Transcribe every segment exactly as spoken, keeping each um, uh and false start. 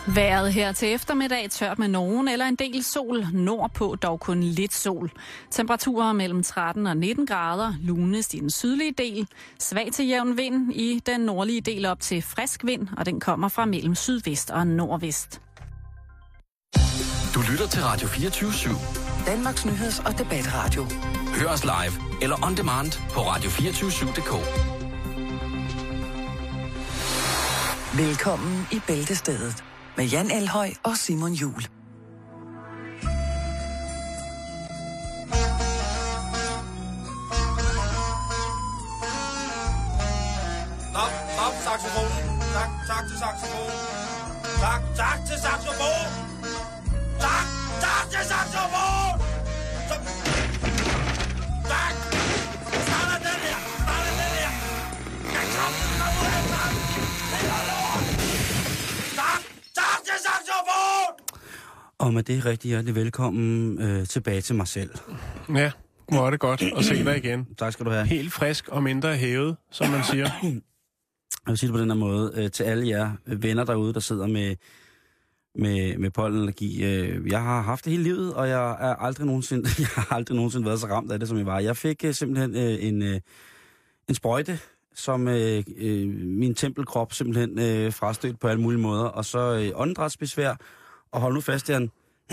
Vejret her til eftermiddag tørt med nogen eller en del sol. Nordpå dog kun lidt sol. Temperaturer mellem tretten og nitten grader. Lunest i den sydlige del. Svag til jævn vind i den nordlige del op til frisk vind, og den kommer fra mellem sydvest og nordvest. Du lytter til Radio fireogtyve syv. Danmarks nyheds- og debatradio. Hør os live eller on demand på radio to fire syv punktum d k. Velkommen i Bæltestedet med Jan Elhøj og Simon Juhl. Stop, stop, saxofonen. Tak, tak til saxofonen. Tak, tak til saxofonen. Tak, tak til saxofonen. Tak. Tak. Sådan den her. Sådan den her. Jeg kan komme ud af tak. Tak, tak til saxofonen. Og med det rigtig hjertelig velkommen øh, tilbage til mig selv. Ja, hvor er det godt at se dig igen. Tak skal du have. Helt frisk og mindre hævet, som man siger. Jeg vil sige det på den her måde. Øh, til alle jer venner derude, der sidder med, med, med pollenallergi. Øh, jeg har haft det hele livet, og jeg er aldrig nogensinde, jeg har aldrig nogensinde været så ramt af det, som jeg var. Jeg fik øh, simpelthen øh, en, øh, en sprøjte, som øh, øh, min tempelkrop simpelthen øh, frastødt på alle mulige måder. Og så øh, åndedrætsbesvær. Og hold nu fast, Jan.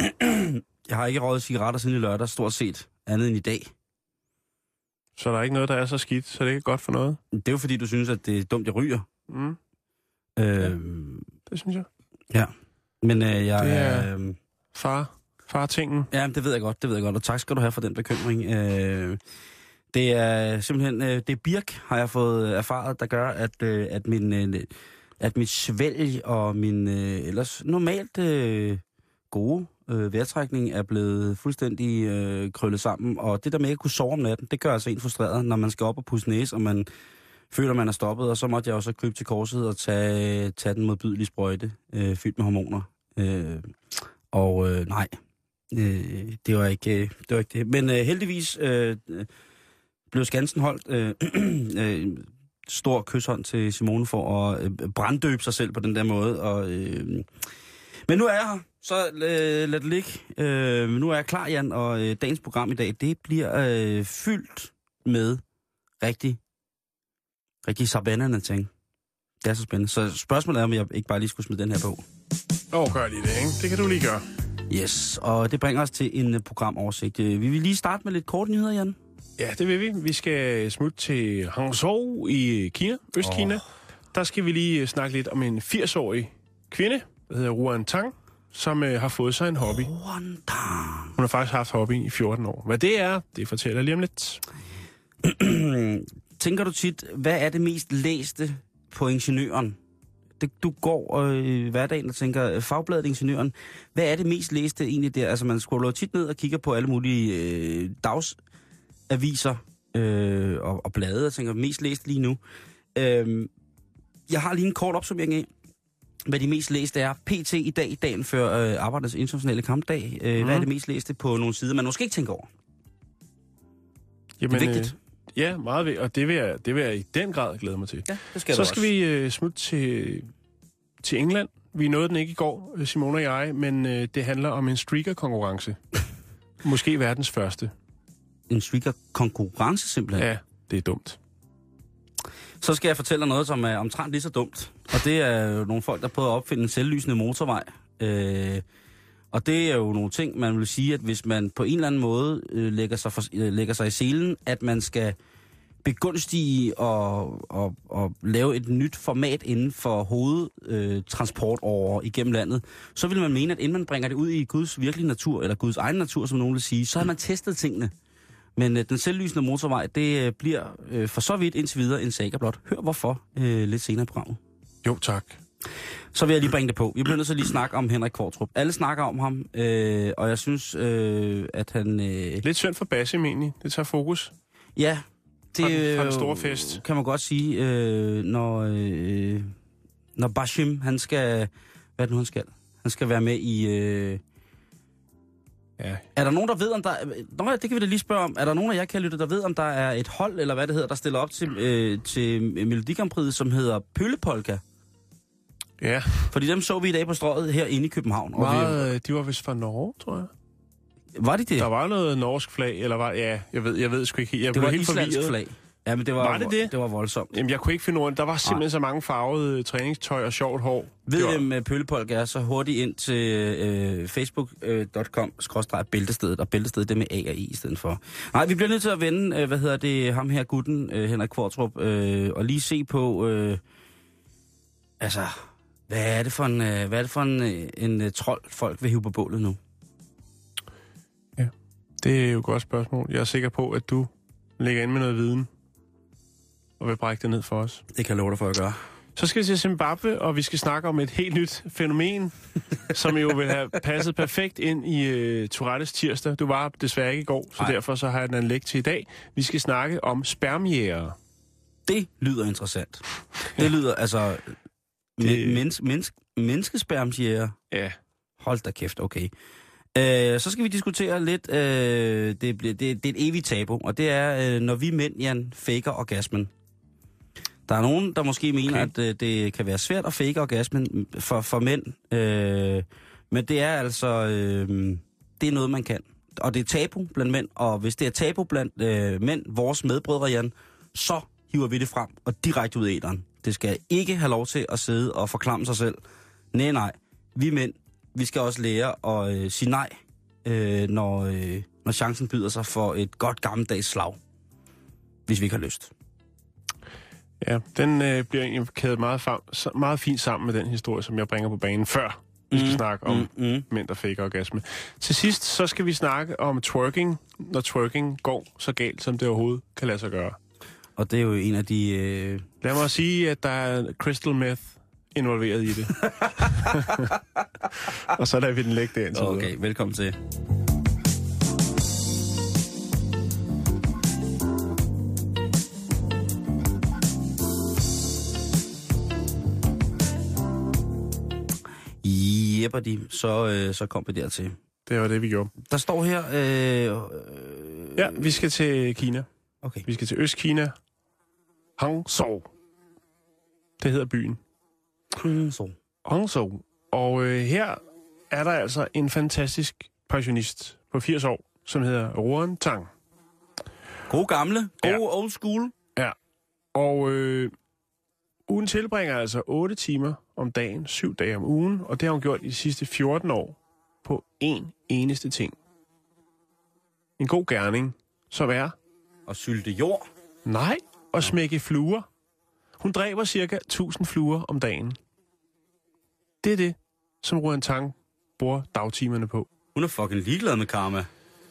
Jeg har ikke røget cigaretter siden i lørdag, stort set, andet end i dag. Så der er ikke noget, der er så skidt, så det er ikke godt for noget? Det er jo fordi, du synes, at det er dumt, jeg ryger. Mm. Øh, ja, det synes jeg. Ja, men øh, jeg... Det er øh, far, far-tingen. Ja, det ved jeg godt, det ved jeg godt, og tak skal du have for den bekymring. Øh, det er simpelthen, øh, det er birk, har jeg fået erfaret, der gør, at, øh, at, min, øh, at mit svælg og min øh, ellers normalt øh, gode øh, vejrtrækning er blevet fuldstændig øh, krøllet sammen. Og det der med at kunne sove om natten, det gør altså en frustreret, når man skal op og pusse næse, og man føler, man er stoppet. Og så måtte jeg også krybe til korset og tage, tage den modbydelige sprøjte, øh, fyldt med hormoner. Øh, og øh, nej, øh, det var ikke øh, det. Var ikke det. Men øh, heldigvis øh, blev Skansen holdt øh, øh, stor kysshånd til Simone for at øh, branddøbe sig selv på den der måde. Og, øh, men nu er jeg her, så øh, lad det ligge. Øh, nu er jeg klar, Jan, og øh, dagens program i dag, det bliver øh, fyldt med rigtig, rigtig sabanderne ting. Det er så spændende. Så spørgsmålet er, om jeg ikke bare lige skulle smide den her på. Åh, oh, gør lige det, ikke? Det kan du lige gøre. Yes, og det bringer os til en uh, programoversigt. Vi vil lige starte med lidt kort nyheder, Jan. Ja, det vil vi. Vi skal smutte til Hangzhou i Kina, Østkina. Oh. Der skal vi lige snakke lidt om en firs-årig kvinde, der hedder Ruan Tang, som uh, har fået sig en hobby. Ruan Tang. Hun har faktisk haft hobby i fjorten år. Hvad det er, det fortæller jeg lige om lidt. Tænker du tit, hvad er det mest læste på Ingeniøren? Det, du går øh, i hverdagen og tænker, Fagbladet Ingeniøren, hvad er det mest læste egentlig der? Altså man scroller tit ned og kigger på alle mulige øh, dagsaviser øh, og, og blade, og tænker, mest læste lige nu. Øh, jeg har lige en kort opsummering af, hvad de mest læste er. P T i dag, dagen før øh, Arbejdernes Internationale Kampdag. Øh, mm. Hvad er det mest læste på nogle sider, man måske ikke tænker over? Jamen, det er vigtigt. Øh, ja, meget vigtigt, og det vil, jeg, det vil jeg i den grad glæde mig til. Ja, det skal Så også. skal vi øh, smutte til, til England. Vi nåede den ikke i går, Simone og jeg, men øh, det handler om en streaker-konkurrence. Måske verdens første. En streaker-konkurrence simpelthen? Ja, det er dumt. Så skal jeg fortælle dig noget, som er omtrent lige så dumt. Og det er jo nogle folk, der prøver at opfinde en selvlysende motorvej. Øh, og det er jo nogle ting, man vil sige, at hvis man på en eller anden måde øh, lægger, sig for, øh, lægger sig i selen, at man skal begunstige og, og, og lave et nyt format inden for hovedtransport øh, over igennem landet, så vil man mene, at inden man bringer det ud i Guds virkelige natur, eller Guds egen natur, som nogen vil sige, så har man testet tingene. Men øh, den selvlysende motorvej, det øh, bliver øh, for så vidt indtil videre en saga blot. Hør hvorfor øh, lidt senere i programmet. Jo, tak. Så vil jeg lige bringe det på. Vi bliver nødt til at lige snakke om Henrik Qvortrup. Alle snakker om ham, øh, og jeg synes, øh, at han... Øh... Lidt synd for Basim egentlig. Det tager fokus. Ja, det fra, fra den store øh, fest. Kan man godt sige, øh, når, øh, når Basim, han skal... Hvad er det nu, han skal? Han skal være med i... Øh... Ja. Er der nogen, der ved, om der... Nå, det kan vi da lige spørge om. Er der nogen af jer, kan lytte, der ved, om der er et hold, eller hvad det hedder, der stiller op til, øh, til Melodi Grand Prix, som hedder Pøllepolka? Ja. Fordi dem så vi i dag på strøget herinde i København. Og Meget, vi, de var vist fra Norge, tror jeg. var de det? Der var noget norsk flag, eller var... Ja, jeg ved, jeg ved sgu ikke. Jeg det blev var helt islandsk forvirret. flag. Ja, men det var, Var det det? det var voldsomt. Jamen, jeg kunne ikke finde ord. Der var simpelthen Nej. så mange farvede træningstøj og sjovt hår. Ved var... dem, Pøllepolk er, så hurtigt ind til øh, facebook punktum com skråstreg bæltestedet, og bæltestedet det med A og I i stedet for. Nej, vi bliver nødt til at vende, øh, hvad hedder det, ham her gutten, øh, Henrik Kvartrup, øh, og lige se på, øh, altså, hvad er det for en, øh, hvad er det for en, øh, en øh, trold, folk vil hive på bålet nu? Ja, det er jo et godt spørgsmål. Jeg er sikker på, at du ligger inde med noget viden, og vil brække det ned for os. Det kan jeg love dig for at gøre. Så skal vi til Zimbabwe, og vi skal snakke om et helt nyt fænomen, som jo vil have passet perfekt ind i uh, Tourettes tirsdag. Du var desværre ikke i går, så Ej. derfor så har jeg den anlæg til i dag. Vi skal snakke om spermjægere. Det lyder interessant. Det lyder altså... Det... Mens, mens, menneskespermsjæger. Ja. Hold da kæft, okay. Øh, så skal vi diskutere lidt... Øh, det, det, det er et evigt tabu, og det er, øh, når vi mænd, Jan, faker orgasmen. Der er nogen, der måske mener, okay. at øh, det kan være svært at fake orgasmen for, for mænd. Øh, men det er altså... Øh, det er noget, man kan. Og det er tabu blandt mænd, og hvis det er tabu blandt øh, mænd, vores medbrødre, Jan, så hiver vi det frem og direkte ud i æteren. Det skal ikke have lov til at sidde og forklamme sig selv. Nej, nej. Vi mænd, vi skal også lære at øh, sige nej, øh, når, øh, når chancen byder sig for et godt gammeldags slag. Hvis vi ikke har lyst. Ja, den øh, bliver egentlig kædet meget, fam- meget fint sammen med den historie, som jeg bringer på banen før. Vi skal mm, snakke om mm, mm. mænd, der faker orgasme. Til sidst, så skal vi snakke om twerking, når twerking går så galt, som det overhovedet kan lade sig gøre. Og det er jo en af de... Øh... Lad mig sige, at der er crystal meth involveret i det. Og så lader vi den lægge det. Okay, videre. Velkommen til. Jeopardy, så, øh, så kom vi dertil. Det var det, vi gjorde. Der står her... Øh, øh, ja, vi skal til Kina. Okay. Vi skal til Østkina. Hangzhou. Det hedder byen. Hangzhou. Hangzhou. Og øh, her er der altså en fantastisk pensionist på firs år, som hedder Ruan Tang. God gamle. God ja. old school. Ja. Og øh, hun tilbringer altså otte timer om dagen, syv dage om ugen, og det har hun gjort i de sidste fjorten år på én eneste ting. En god gerning, som er... Og sylte jord? Nej, og smække fluer. Hun dræber cirka tusind fluer om dagen. Det er det, som Ruan Tang bruger dagtimerne på. Hun er fucking ligeglad med karma.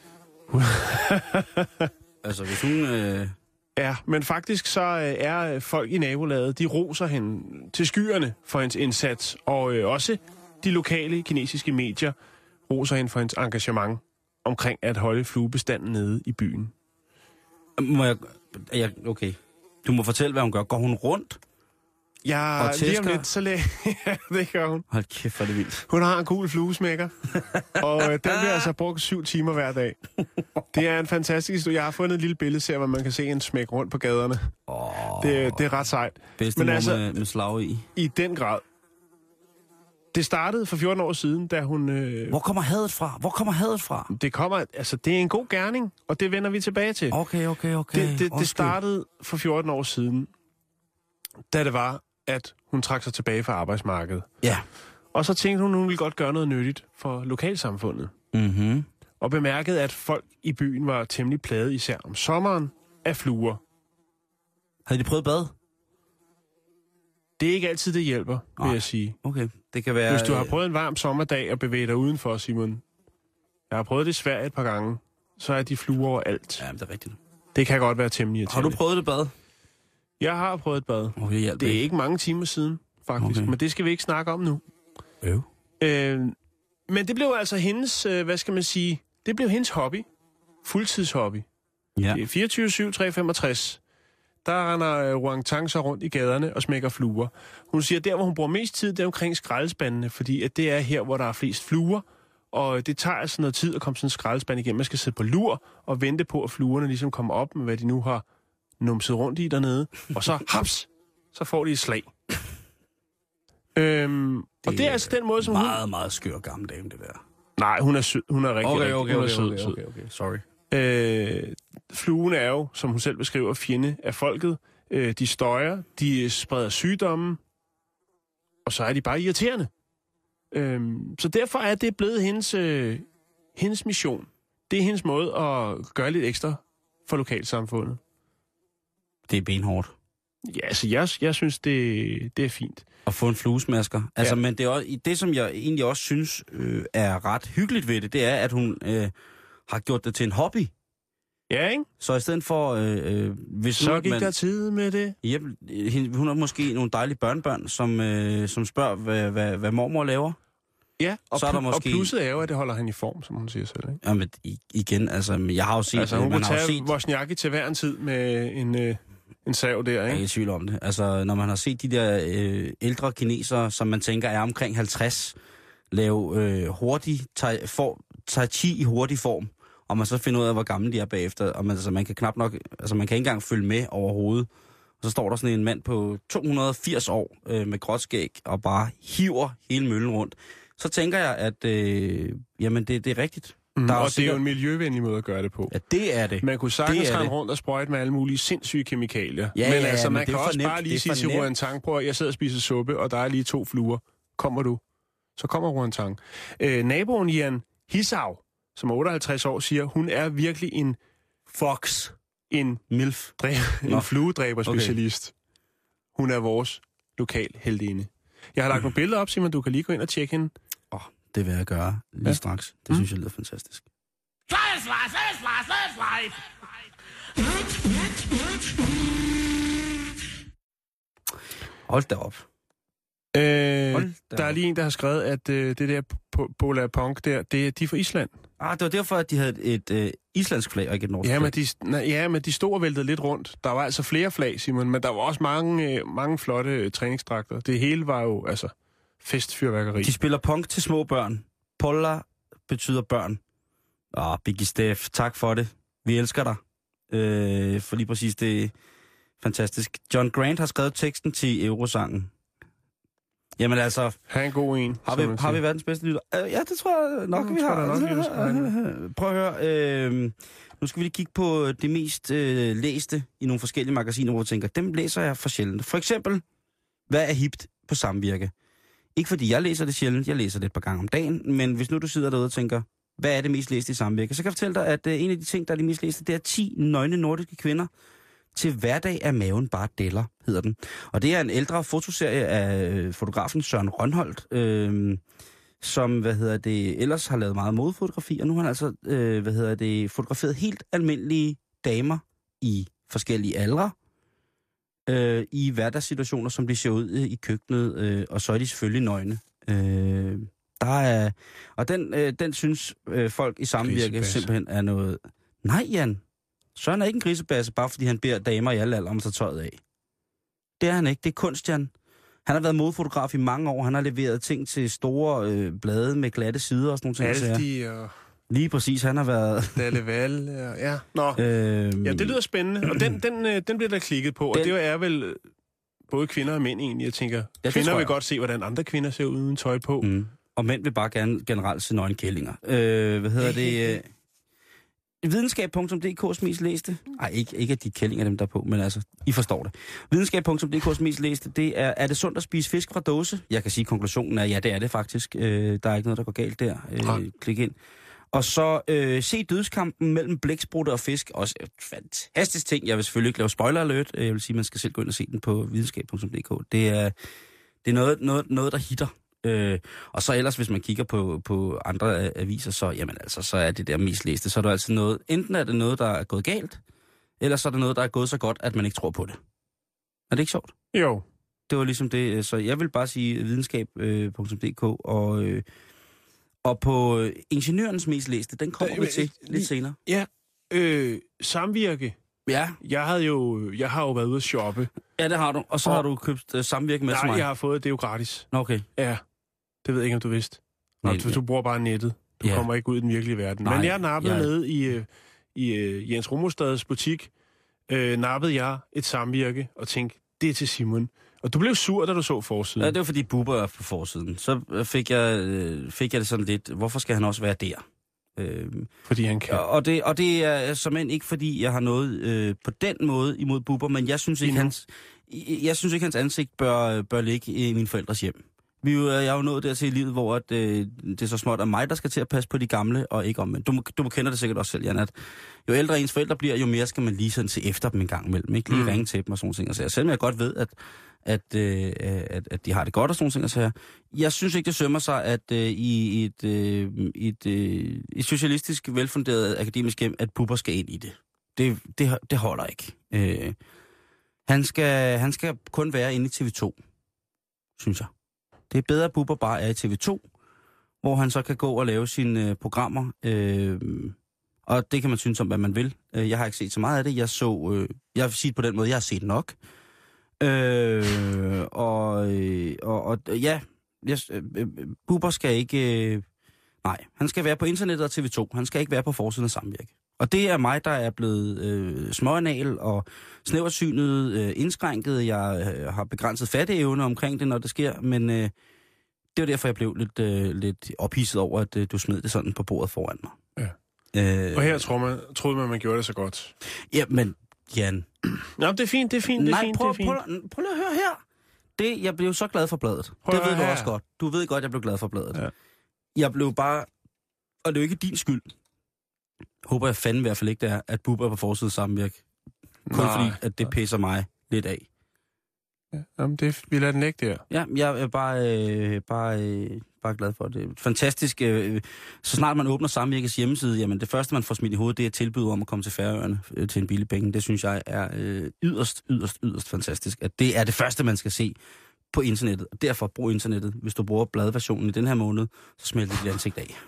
Altså, hvis hun... Øh... Ja, men faktisk så er folk i nabolaget, de roser hende til skyerne for hendes indsats, og øh, også de lokale kinesiske medier roser hende for hendes engagement omkring at holde fluebestanden nede i byen. Må jeg... jeg okay. Du må fortælle, hvad hun gør. Går hun rundt? Ja, og lige om lidt, så læ- ja, det gør hun. Hold kæft, hvor er det vildt. Hun har en cool fluesmækker, og øh, den bliver altså brugt syv timer hver dag. Det er en fantastisk historie. Jeg har fundet et lille billede, ser, hvor man kan se en smæk rundt på gaderne. Oh, det, det er ret sejt. Bedste Men altså, med, med slag i. I den grad. Det startede for fjorten år siden, da hun... Øh, Hvor kommer hadet fra? Hvor kommer hadet fra? Det kommer... Altså, det er en god gerning, og det vender vi tilbage til. Okay, okay, okay. Det, det, det startede for fjorten år siden, da det var, at hun trak sig tilbage fra arbejdsmarkedet. Ja. Og så tænkte hun, at hun ville godt gøre noget nyttigt for lokalsamfundet. Mhm. Og bemærkede, at folk i byen var temmelig plaget, især om sommeren, af fluer. Havde de prøvet bad? Det er ikke altid, det hjælper, vil Nej. jeg sige. Okay, det kan være... Hvis du har prøvet en varm sommerdag og bevæge dig udenfor, Simon. Jeg har prøvet det i Sverige et par gange, så er de fluer overalt. Ja, det er rigtigt. Det kan godt være temmelig irriterende. Har du prøvet det bad? Jeg har prøvet et bad. Oh, det, det er ikke mange timer siden, faktisk. Okay. Men det skal vi ikke snakke om nu. Jo. Øh, men det blev altså hendes, øh, hvad skal man sige, det blev hendes hobby. Fuldtidshobby. Ja. Det er fireogtyve syv tre femogtres. Der render Ruan Tang så rundt i gaderne og smækker fluer. Hun siger, at der, hvor hun bruger mest tid, det er omkring skraldespandene, fordi at det er her, hvor der er flest fluer, og det tager altså noget tid at komme sådan en skraldespand igennem. Man skal sidde på lur og vente på, at fluerne ligesom kommer op med, hvad de nu har numset rundt i dernede, og så haps, så får de et slag. Øhm, Det og det er altså den måde, som meget, hun... Meget, meget skør gammel dame, det der. Nej, hun er sød. Hun er rigtig, Okay, rigtig okay, hun er okay, sød, okay, sød. okay, okay, sorry. Øh, fluen er jo, som hun selv beskriver, fjende af folket. Øh, de støjer, de spreder sygdomme, og så er de bare irriterende. Øh, så derfor er det blevet hendes, øh, hendes mission. Det er hendes måde at gøre lidt ekstra for lokalsamfundet. Det er benhårdt. Ja, altså jeg, jeg synes, det, det er fint. At få en fluesmasker. Altså, Ja. men det, er også, det, som jeg egentlig også synes øh, er ret hyggeligt ved det, det er, at hun øh, har gjort det til en hobby. Ja, ikke? Så i stedet for... Øh, øh, hvis Så nu, gik man, der tid med det. Jep, hende- hun har måske nogle dejlige børnebørn, som, øh, som spørger, hvad, hvad, hvad mormor laver. Ja, og, Så er der pl- måske- og plusset er jo, at det holder han i form, som hun siger selv. Ikke? Jamen, i- igen, altså, men jeg har jo set... Altså, øh, hun man kunne har jo tage set, Wozniacki til hver en tid med en, øh, en sav der, jeg er ikke? ikke i tvivl om det. Altså, når man har set de der øh, ældre kinesere, som man tænker er omkring halvtreds, lave øh, hurtig tai, for, tai chi i hurtig form, og man så finder ud af, hvor gamle de er bagefter, og man, altså, man kan knap nok, altså man kan ikke engang følge med overhovedet. Og så står der sådan en mand på to hundrede og firs år øh, med gråt skæg og bare hiver hele møllen rundt. Så tænker jeg, at øh, jamen det, det er rigtigt. Mm, Der er og også det er jo sikkert- en miljøvenlig måde at gøre det på. Ja, det er det. Man kunne sagtens Det er rende det. rundt og sprøjte med alle mulige sindssyge kemikalier. Ja, men ja, altså, men man det kan er for også nemt. bare Det lige er sige for til nemt. Ruan Tang, prøv at jeg sidder og spiser suppe, og der er lige to fluer. Kommer du? Så kommer Ruan Tang. Øh, naboen Jan Hisau, som er otteoghalvtreds år, siger, hun er virkelig en Fox. en, Milf. dræ- Nå. en fluedræber-specialist. Okay. Hun er vores lokal heldinde. Jeg har lagt nogle billeder op, Simon, du kan lige gå ind og tjekke hende. Åh, oh, det vil jeg gøre lige Ja. ja. straks. Det mm. synes jeg lyder fantastisk. Hold da op. Øh, Hold da der er op. lige en, der har skrevet, at øh, det der po- Pola Punk der, det, de er fra Island. Ah, det var derfor, at de havde et, et øh, islandsk flag og ikke et norsk Ja, flag. men de, nej, ja, men de stod og væltede lidt rundt. Der var altså flere flag, Simon, men der var også mange, øh, mange flotte øh, træningsdragter. Det hele var jo altså festfyrværkeri. De spiller punk til små børn. Polla betyder børn. Ah, Biggie Steff, tak for det. Vi elsker dig. Øh, for lige præcis det er fantastisk. John Grant har skrevet teksten til Eurosangen. Jamen altså, Ha' en god en. har som vi, man har vi siger. verdens bedste lytter? Uh, ja, det tror jeg nok, Ja, vi tror har. jeg nok, vi har. Prøv at høre. Øh, nu skal vi lige kigge på det mest øh, læste i nogle forskellige magasiner, hvor jeg tænker, dem læser jeg for sjældent. For eksempel, hvad er hipt på Samvirke? Ikke fordi jeg læser det sjældent, jeg læser det et par gange om dagen, men hvis nu du sidder derude og tænker, hvad er det mest læste i Samvirke, så kan jeg fortælle dig, at øh, en af de ting, der er det mest læste, det er ti nøgne nordiske kvinder. Til hverdag er maven bare deller, hedder den. Og det er en ældre fotoserie af øh, fotografen Søren Rønholdt, øh, som, hvad hedder det, ellers har lavet meget modefotografi, og nu har han altså, øh, hvad hedder det, fotograferet helt almindelige damer i forskellige aldre, øh, i hverdagssituationer, som de ser ud øh, i køkkenet, øh, og så er de selvfølgelig nøgne. Øh, der er, og den, øh, den synes øh, folk i Samvirke Grisebasse. simpelthen er noget... Nej, Jan. Søren er ikke en grisebasse, bare fordi han beder damer i alle aldre om at tage tøjet af. Det er han ikke. Det er kunst, Jan. Han har været modefotograf i mange år. Han har leveret ting til store øh, blade med glatte sider og sådan nogle ting. Aldi og Lige præcis. Han har været... Dalle Val. Og, ja, nå. Øh, Ja, det lyder spændende, og den, den, øh, den bliver der klikket på, og Den- det er vel øh, både kvinder og mænd egentlig. Jeg tænker, det kvinder tror vil jeg. godt se, hvordan andre kvinder ser ud uden tøj på. Mm. Og mænd vil bare gerne generelt se nøgenkællinger. Øh, hvad hedder det? Øh, videnskab punktum d k's mest læste. Nej, ikke, ikke at de kællinger dem der er på, men altså, I forstår det. videnskab punktum d k's mest læste, det er, er det sundt at spise fisk fra dåse? Jeg kan sige, at konklusionen er, ja, det er det faktisk. Øh, der er ikke noget, der går galt der. Nej. Øh, klik ind. Og så øh, se dødskampen mellem blæksprutte og fisk. Også et fantastisk ting. Jeg vil selvfølgelig ikke lave spoiler alert. Jeg vil sige, at man skal selv gå ind og se den på videnskab punktum d k. Det er, det er noget, noget, noget, der hitter. Øh, og så ellers, hvis man kigger på, på andre aviser, så, jamen altså, så er det der mest læste. Så er der altså noget, enten er det noget, der er gået galt, eller så er det noget, der er gået så godt, at man ikke tror på det. Er det ikke sjovt? Jo. Det var ligesom det. Så jeg vil bare sige videnskab punktum d k, og, øh, og på øh, ingeniørens mest læste, den kommer Da- vi til øh, lidt senere. Ja, øh, Samvirke. Ja, Jeg, havde jo, jeg har jo været ude at shoppe. ja, det har du. Og så Og- har du købt øh, samvirke med til Nej, mig. jeg har fået, det er jo gratis. Nå, okay. Ja, det ved jeg ikke, om du vidste. Nå, Nej, du, du bruger bare nettet. Du Ja. kommer ikke ud i den virkelige verden. Nej, Men jeg nappede jeg- nede i, øh, i øh, Jens Rummelstads butik, øh, nappede jeg et samvirke og tænkte, det er til Simon. Og du blev sur, da du så forsiden. Ja, det var fordi Bubber var på forsiden. Så fik jeg, øh, fik jeg det sådan lidt, hvorfor skal han også være der? Øh, fordi han kan. Og det, og det er såmænd ikke, fordi jeg har noget øh, på den måde imod Bubber, men jeg synes ikke, hans, jeg synes ikke, hans ansigt bør, bør ligge i mine forældres hjem. Vi er jo, jeg er jo nået dertil i livet, hvor at, øh, det er så småt af mig, der skal til at passe på de gamle, og ikke om. Du, du kender det sikkert også selv, Jan, at jo ældre ens forældre bliver, jo mere skal man lige sådan se efter dem en gang imellem. Ikke lige mm. ringe til dem og sådan ting. Så selvom jeg godt ved, at, at, øh, at, at de har det godt og sådan ting. Så jeg synes ikke, det sømmer sig, at øh, i et, øh, et, øh, et socialistisk, velfunderet akademisk hjem, at Bubber skal ind i det. Det, det, det holder ikke. Øh, han, skal, han skal kun være inde i T V to, synes jeg. Det er bedre, at Bubber bare er i T V to, hvor han så kan gå og lave sine øh, programmer. Øh, og det kan man synes om, hvad man vil. Jeg har ikke set så meget af det. Jeg så, øh, jeg vil sige det på den måde, jeg har set nok. Øh, og, øh, og, og ja, jeg, øh, Bubber skal ikke... Øh, nej, han skal være på internettet og T V to. Han skal ikke være på forsiden af Samvirke. Og det er mig, der er blevet øh, småanal og snæversynet, øh, indskrænket. Jeg øh, har begrænset fatteevne omkring det, når det sker. Men øh, det var derfor, jeg blev lidt, øh, lidt ophidset over, at øh, du smed det sådan på bordet foran mig. Ja. Øh, og her tror man, troede man, man gjorde det så godt. Ja, men Jan... Nå, det er fint, det er fint, det er Nej, fint, prøv, det er fint. Prøv, prøv lige at høre her. Det, jeg blev så glad for bladet. Prøv det ved du her. også godt. Du ved godt, jeg blev glad for bladet. Ja. Jeg blev bare... Og det er jo ikke din skyld. Håber jeg fandme i hvert fald ikke, det er, at Bubber er på forsiden Samvirke. Kun Nej. fordi, at det pisser mig lidt af. Ja, jamen, det, vi lader den ligge der. Ja, jeg er bare, øh, bare, øh, bare glad for det. Fantastisk. Øh, så snart man åbner Samvirkes hjemmeside, jamen det første, man får smidt i hovedet, det er tilbud om at komme til Færøerne øh, til en billig penge. Det synes jeg er øh, yderst, yderst, yderst fantastisk. At det er det første, man skal se på internettet. Og derfor brug internettet. Hvis du bruger bladversionen i den her måned, så smelter dit ansigt af.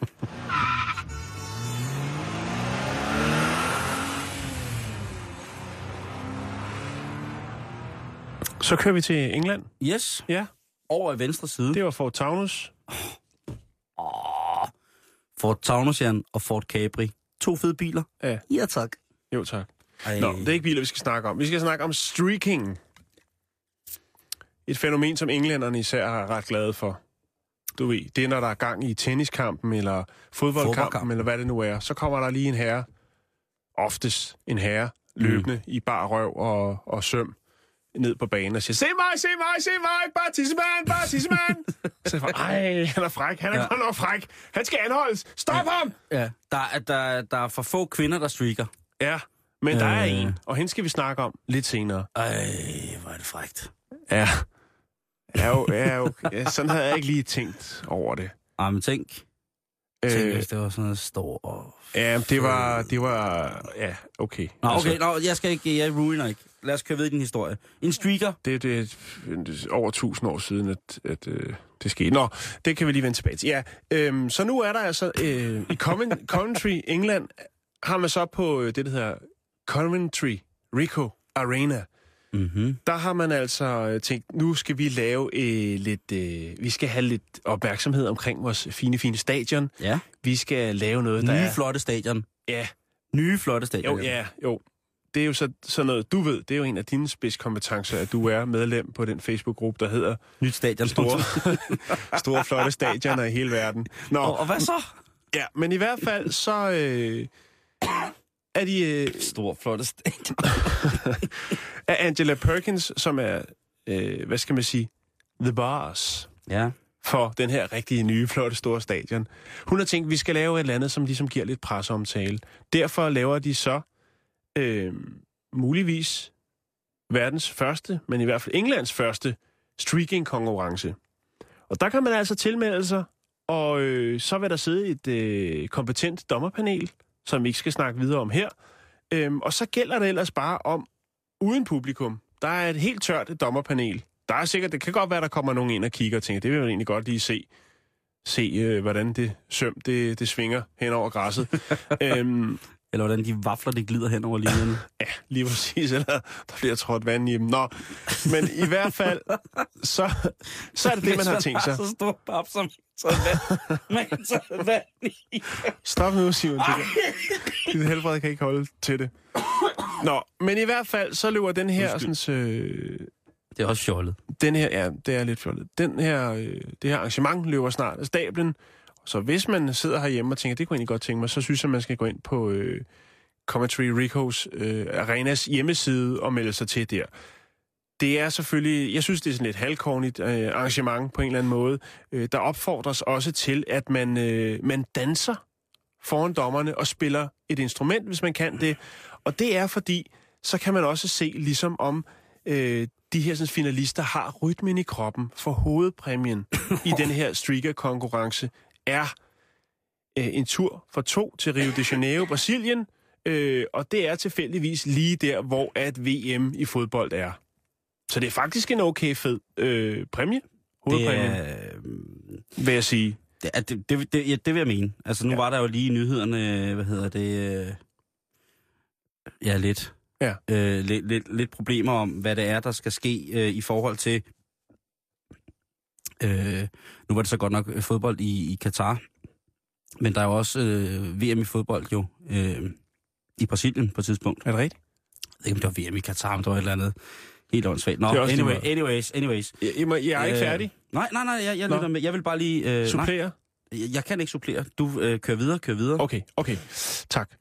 Så kører vi til England. Yes. Ja. Over i venstre side. Det var Ford Taunus. Oh, Ford Taunus, Jan, og Ford Capri. To fede biler. Ja. Ja, tak. Jo, tak. Ej. Nå, det er ikke biler, vi skal snakke om. Vi skal snakke om streaking. Et fænomen, som englænderne især er ret glade for. Du ved, det er, når der er gang i tenniskampen, eller fodboldkampen, Fodboldkamp. eller hvad det nu er. Så kommer der lige en herre, oftest en herre, løbende mm. i bar røv og, og søm, ned på banen og siger, se mig, se mig, se mig, bare tissemand, bare tissemand. Så jeg ej, han er fræk, han er ja. godt nok fræk. Han skal anholdes, stop ja. ham! Ja, der, er, der, der er for få kvinder, der streaker. Ja, men der er Øh. en, og hende skal vi snakke om lidt senere. Ej, hvor er det frækt. Ja, ja, jo, ja okay. Ja, sådan havde jeg ikke lige tænkt over det. Ej, men tænk. Tænk, Øh, hvis det var sådan noget stor og... ja, det var, det var, ja, okay. Nå, okay, altså, nå, jeg skal ikke, jeg ruiner ikke. Lad os køre ved i din historie. En streaker. Det, det er over tusind år siden, at, at øh, det skete. Nå, det kan vi lige vende tilbage til. Ja, øhm, så nu er der altså, øh, i Covent- Coventry, England, har man så på det, der hedder Coventry Ricoh Arena. Mm-hmm. Der har man altså tænkt, nu skal vi lave øh, lidt, øh, vi skal have lidt opmærksomhed omkring vores fine, fine stadion. Ja. Vi skal lave noget, der Nye er... flotte stadion. Ja. Nye flotte stadion. Jo, ja, jo. Det er jo så, sådan noget, du ved, det er jo en af dine spidskompetencer, at du er medlem på den Facebook-gruppe, der hedder Nyt stadion. Store, store flotte stadioner i hele verden. Nå, Og, og hvad så? ja, men i hvert fald så øh, er de... Øh, Stor flotte stadion. er Angela Perkins, som er, øh, hvad skal man sige, the boss Ja. for den her rigtige nye, flotte, store stadion. Hun har tænkt, at vi skal lave et eller andet, som ligesom giver lidt presseomtale. Derfor laver de så øh, muligvis verdens første, men i hvert fald Englands første streaking-konkurrence. Og der kan man altså tilmelde sig, og øh, så vil der sidde et øh, kompetent dommerpanel, som vi ikke skal snakke videre om her. Øhm, og så gælder det ellers bare om, uden publikum, der er et helt tørt et dommerpanel. Der er sikkert, det kan godt være, der kommer nogen ind og kigger og tænker, det vil jeg egentlig godt lige se, se øh, hvordan det søm, det, det svinger hen over græsset. øhm, Eller hvordan de vafler, de glider hen over linjen. Ja, lige præcis, eller der bliver trådt vand i dem. Nå, men i hvert fald, så, så er det det, man har tænkt sig. så stor pap, som så vand, man så vand i. Stop nu, Simon. Det dit helbred kan ikke holde til det. Nå, men i hvert fald, så løber den her sådan, øh, Det er også fjollet. Den her, ja, det er lidt fjollet. Den her, øh, det her arrangement løber snart af stablen. Så hvis man sidder herhjemme og tænker, det kunne jeg egentlig godt tænke mig, så synes jeg, man skal gå ind på øh, Commentary Ricos øh, Arenas hjemmeside og melde sig til der. Det er selvfølgelig, jeg synes, det er sådan et halvkornigt øh, arrangement på en eller anden måde. Øh, der opfordres også til, at man, øh, man danser foran dommerne og spiller et instrument, hvis man kan det. Og det er fordi, så kan man også se ligesom om øh, de her sådan, finalister har rytmen i kroppen, for hovedpræmien i den her streaker-konkurrence er øh, en tur fra to til Rio de Janeiro, Brasilien, øh, og det er tilfældigvis lige der, hvor at V M i fodbold er. Så det er faktisk en okay fed øh, præmie, hovedpræmien, det er, øh, vil jeg sige. Det, det, det, det, ja, det vil jeg mene. Altså nu ja. var der jo lige i nyhederne, hvad hedder det, øh, ja lidt, ja. Øh, lidt, lidt, lidt problemer om, hvad det er, der skal ske øh, i forhold til, øh, nu var det så godt nok fodbold i, i Katar, men der er jo også øh, V M i fodbold jo, øh, i Brasilien på et tidspunkt. Er det rigtigt? Jeg ved ikke, om det var V M i Katar, men det var et eller andet helt åndssvagt. Nå, anyway, anyways, anyways. Jeg, jeg, jeg er ikke færdig. Øh, nej, nej, nej, jeg, jeg lytter med. Jeg vil bare lige... Øh, supplere? Nej, jeg, jeg kan ikke supplere. Du øh, kører videre, kører videre. Okay, okay. Tak.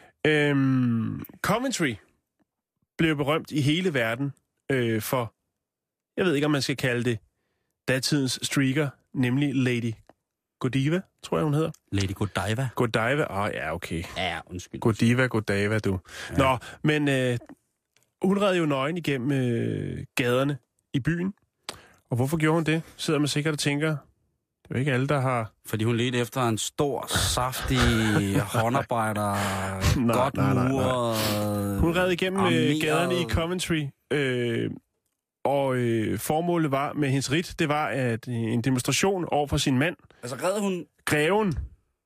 Øhm, Coventry blev berømt i hele verden øh, for, jeg ved ikke, om man skal kalde det, datidens streaker, nemlig Lady Godiva, tror jeg, hun hedder. Lady Godiva? Godiva? Åh, oh, ja, okay. Ja, undskyld. Godiva, Godiva, du. Ja. Nå, men øh, hun red jo nøgen igennem øh, gaderne i byen. Og hvorfor gjorde hun det? Sidder man sikkert og tænker, det er jo ikke alle, der har... Fordi hun ledte efter en stor, saftig håndarbejder, nej, godt nej, nej, muret... nej. Hun red igennem armeret... gaderne i Coventry, øh, og øh, formålet var med hendes rit, det var at en demonstration over for sin mand. Altså red hun... Greven.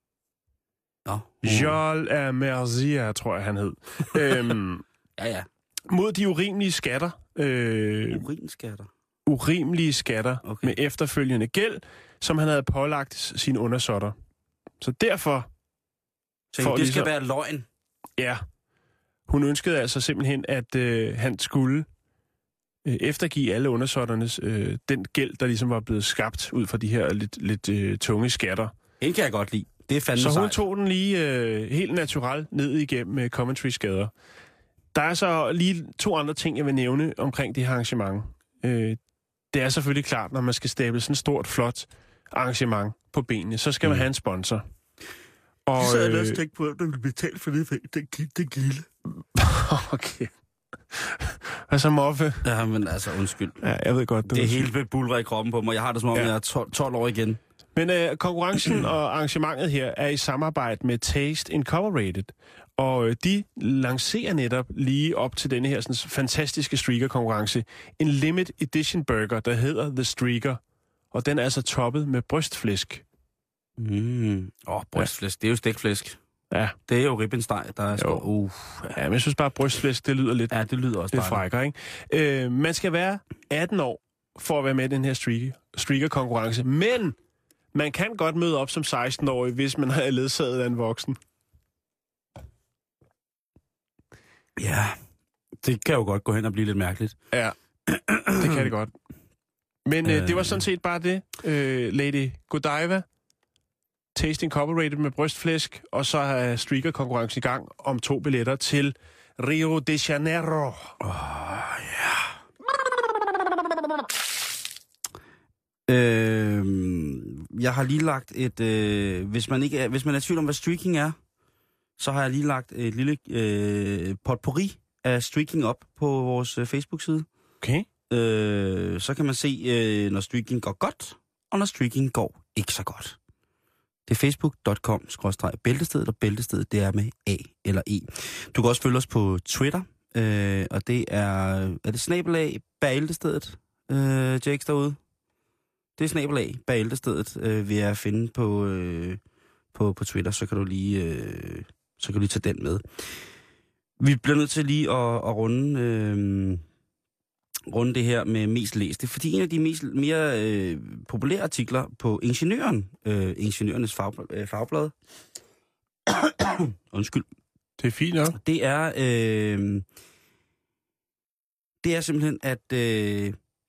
Nå. Jules af Merzia, tror jeg, han hed. øhm, ja, ja. Mod de urimelige skatter. Øh, Urinskatter? Urimelige skatter okay. Med efterfølgende gæld, som han havde pålagt sine undersåtter. Så derfor... Så for det ligesom, skal være løgn? Ja. Hun ønskede altså simpelthen, at øh, han skulle øh, eftergive alle undersåtternes øh, den gæld, der ligesom var blevet skabt ud fra de her lidt, lidt øh, tunge skatter. Den kan jeg godt lide. Det er fandme Så hun sejt. tog den lige øh, helt naturelt ned igennem øh, Coventry's gader. Der er så lige to andre ting, jeg vil nævne omkring det her arrangement. Øh, det er selvfølgelig klart, når man skal stable sådan et stort, flot arrangement på benene, så skal mm. man have en sponsor. Og, så er det også tænkt på, at der vil betale for det, det, det gilde. Okay. Hvad så, Moffe? Ja, men altså, undskyld. Ja, jeg ved godt. Det er helt med bulrer i kroppen på mig. Jeg har det som om, ja. jeg er tolv, tolv år igen. Men øh, konkurrencen og arrangementet her er i samarbejde med Taste Incorporated. Og øh, de lancerer netop lige op til denne her sådan, fantastiske streaker-konkurrence en limited edition burger, der hedder The Streaker. Og den er altså toppet med brystflæsk. Mm. Åh, oh, brystflæsk. Ja. Det er jo stikflæsk. Ja. Det er jo ribbensteg, der er sgu... Uh, ja. ja, men jeg synes bare, brystflæsk, det lyder lidt... Ja, det lyder også lidt frækker, ikke? Øh, man skal være atten år for at være med i den her streaker, streaker-konkurrence. Men man kan godt møde op som seksten-årig, hvis man har ledsaget af en voksen. Ja, det kan jo godt gå hen og blive lidt mærkeligt. Ja, det kan det godt. Men øh, det var sådan set bare det. Øh, Lady Godiva, Taste Incorporated med brystflæsk, og så er streaker-konkurrencen i gang om to billetter til Rio de Janeiro. Åh, oh, ja. Øh, jeg har lige lagt et... Øh, hvis, man ikke er, hvis man er i tvivl om, hvad streaking er, så har jeg lige lagt et lille øh, potpourri af streaking op på vores øh, Facebook-side. Okay. Øh, så kan man se, øh, når streaking går godt, og når streaking går ikke så godt. Det er facebook punktum com skråstreg bæltestedet, og bæltestedet, det er med A eller E. Du kan også følge os på Twitter, øh, og det er... Er det snabelag bæltestedet, øh, Jakes derude? Det er snabelag bæltestedet, øh, vil jeg finde på, øh, på, på Twitter, så kan du lige... Øh, så kan du lige tage den med. Vi bliver nødt til lige at, at runde, øh, runde det her med mest læste, fordi en af de mest, mere øh, populære artikler på Ingeniøren, øh, Ingeniørernes fag, øh, fagblad, undskyld, det er fint nok. Det er, øh, det er simpelthen, at øh,